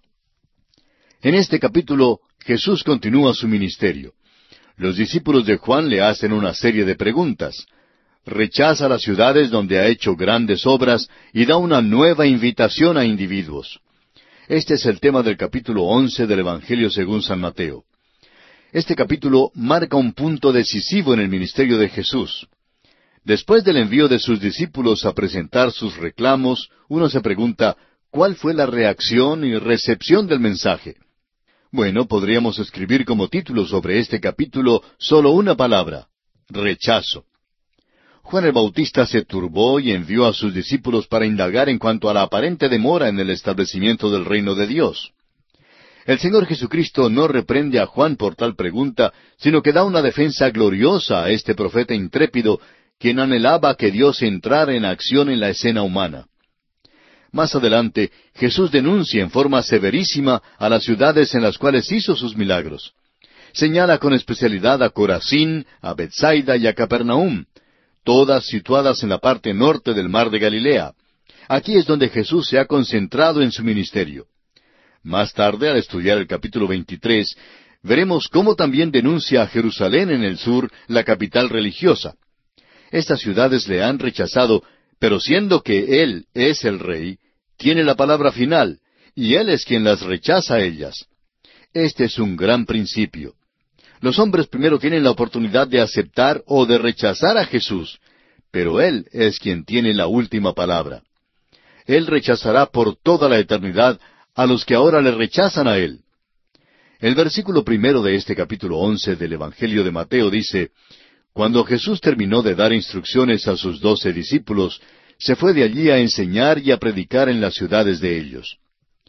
En este capítulo, Jesús continúa su ministerio. Los discípulos de Juan le hacen una serie de preguntas. Rechaza las ciudades donde ha hecho grandes obras y da una nueva invitación a individuos. Este es el tema del capítulo 11 del Evangelio según San Mateo. Este capítulo marca un punto decisivo en el ministerio de Jesús. Después del envío de sus discípulos a presentar sus reclamos, uno se pregunta, ¿cuál fue la reacción y recepción del mensaje? Bueno, podríamos escribir como título sobre este capítulo solo una palabra: rechazo. Juan el Bautista se turbó y envió a sus discípulos para indagar en cuanto a la aparente demora en el establecimiento del reino de Dios. El Señor Jesucristo no reprende a Juan por tal pregunta, sino que da una defensa gloriosa a este profeta intrépido, quien anhelaba que Dios entrara en acción en la escena humana. Más adelante, Jesús denuncia en forma severísima a las ciudades en las cuales hizo sus milagros. Señala con especialidad a Corazín, a Betsaida y a Capernaum, todas situadas en la parte norte del mar de Galilea. Aquí es donde Jesús se ha concentrado en su ministerio. Más tarde, al estudiar el capítulo 23, veremos cómo también denuncia a Jerusalén en el sur, la capital religiosa. Estas ciudades le han rechazado, pero siendo que Él es el Rey, tiene la palabra final, y Él es quien las rechaza a ellas. Este es un gran principio. Los hombres primero tienen la oportunidad de aceptar o de rechazar a Jesús, pero Él es quien tiene la última palabra. Él rechazará por toda la eternidad a los que ahora le rechazan a Él. El versículo 1 de este capítulo 11 del Evangelio de Mateo dice: Cuando Jesús terminó de dar instrucciones a sus 12 discípulos, se fue de allí a enseñar y a predicar en las ciudades de ellos.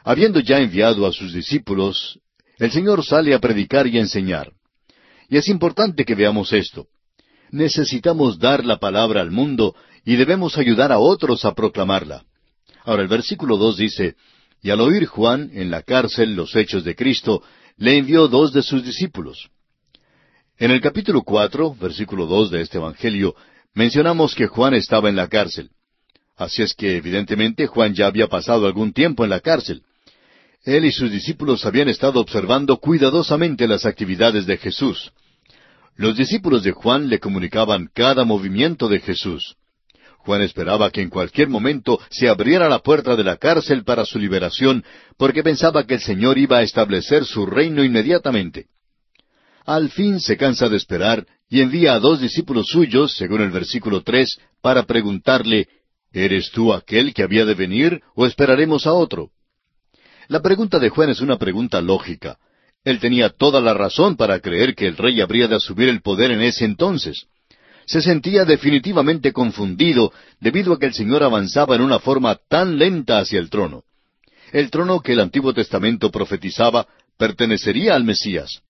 Habiendo ya enviado a sus discípulos, el Señor sale a predicar y a enseñar. Y es importante que veamos esto. Necesitamos dar la palabra al mundo y debemos ayudar a otros a proclamarla. Ahora el versículo 2 dice, y al oír Juan en la cárcel los hechos de Cristo, le envió 2 de sus discípulos. En el capítulo 4, versículo 2 de este Evangelio, mencionamos que Juan estaba en la cárcel. Así es que evidentemente Juan ya había pasado algún tiempo en la cárcel. Él y sus discípulos habían estado observando cuidadosamente las actividades de Jesús. Los discípulos de Juan le comunicaban cada movimiento de Jesús. Juan esperaba que en cualquier momento se abriera la puerta de la cárcel para su liberación, porque pensaba que el Señor iba a establecer su reino inmediatamente. Al fin se cansa de esperar y envía a 2 discípulos suyos, según el versículo 3, para preguntarle, ¿eres tú aquel que había de venir o esperaremos a otro? La pregunta de Juan es una pregunta lógica. Él tenía toda la razón para creer que el rey habría de asumir el poder en ese entonces. Se sentía definitivamente confundido debido a que el Señor avanzaba en una forma tan lenta hacia el trono. El trono que el Antiguo Testamento profetizaba pertenecería al Mesías.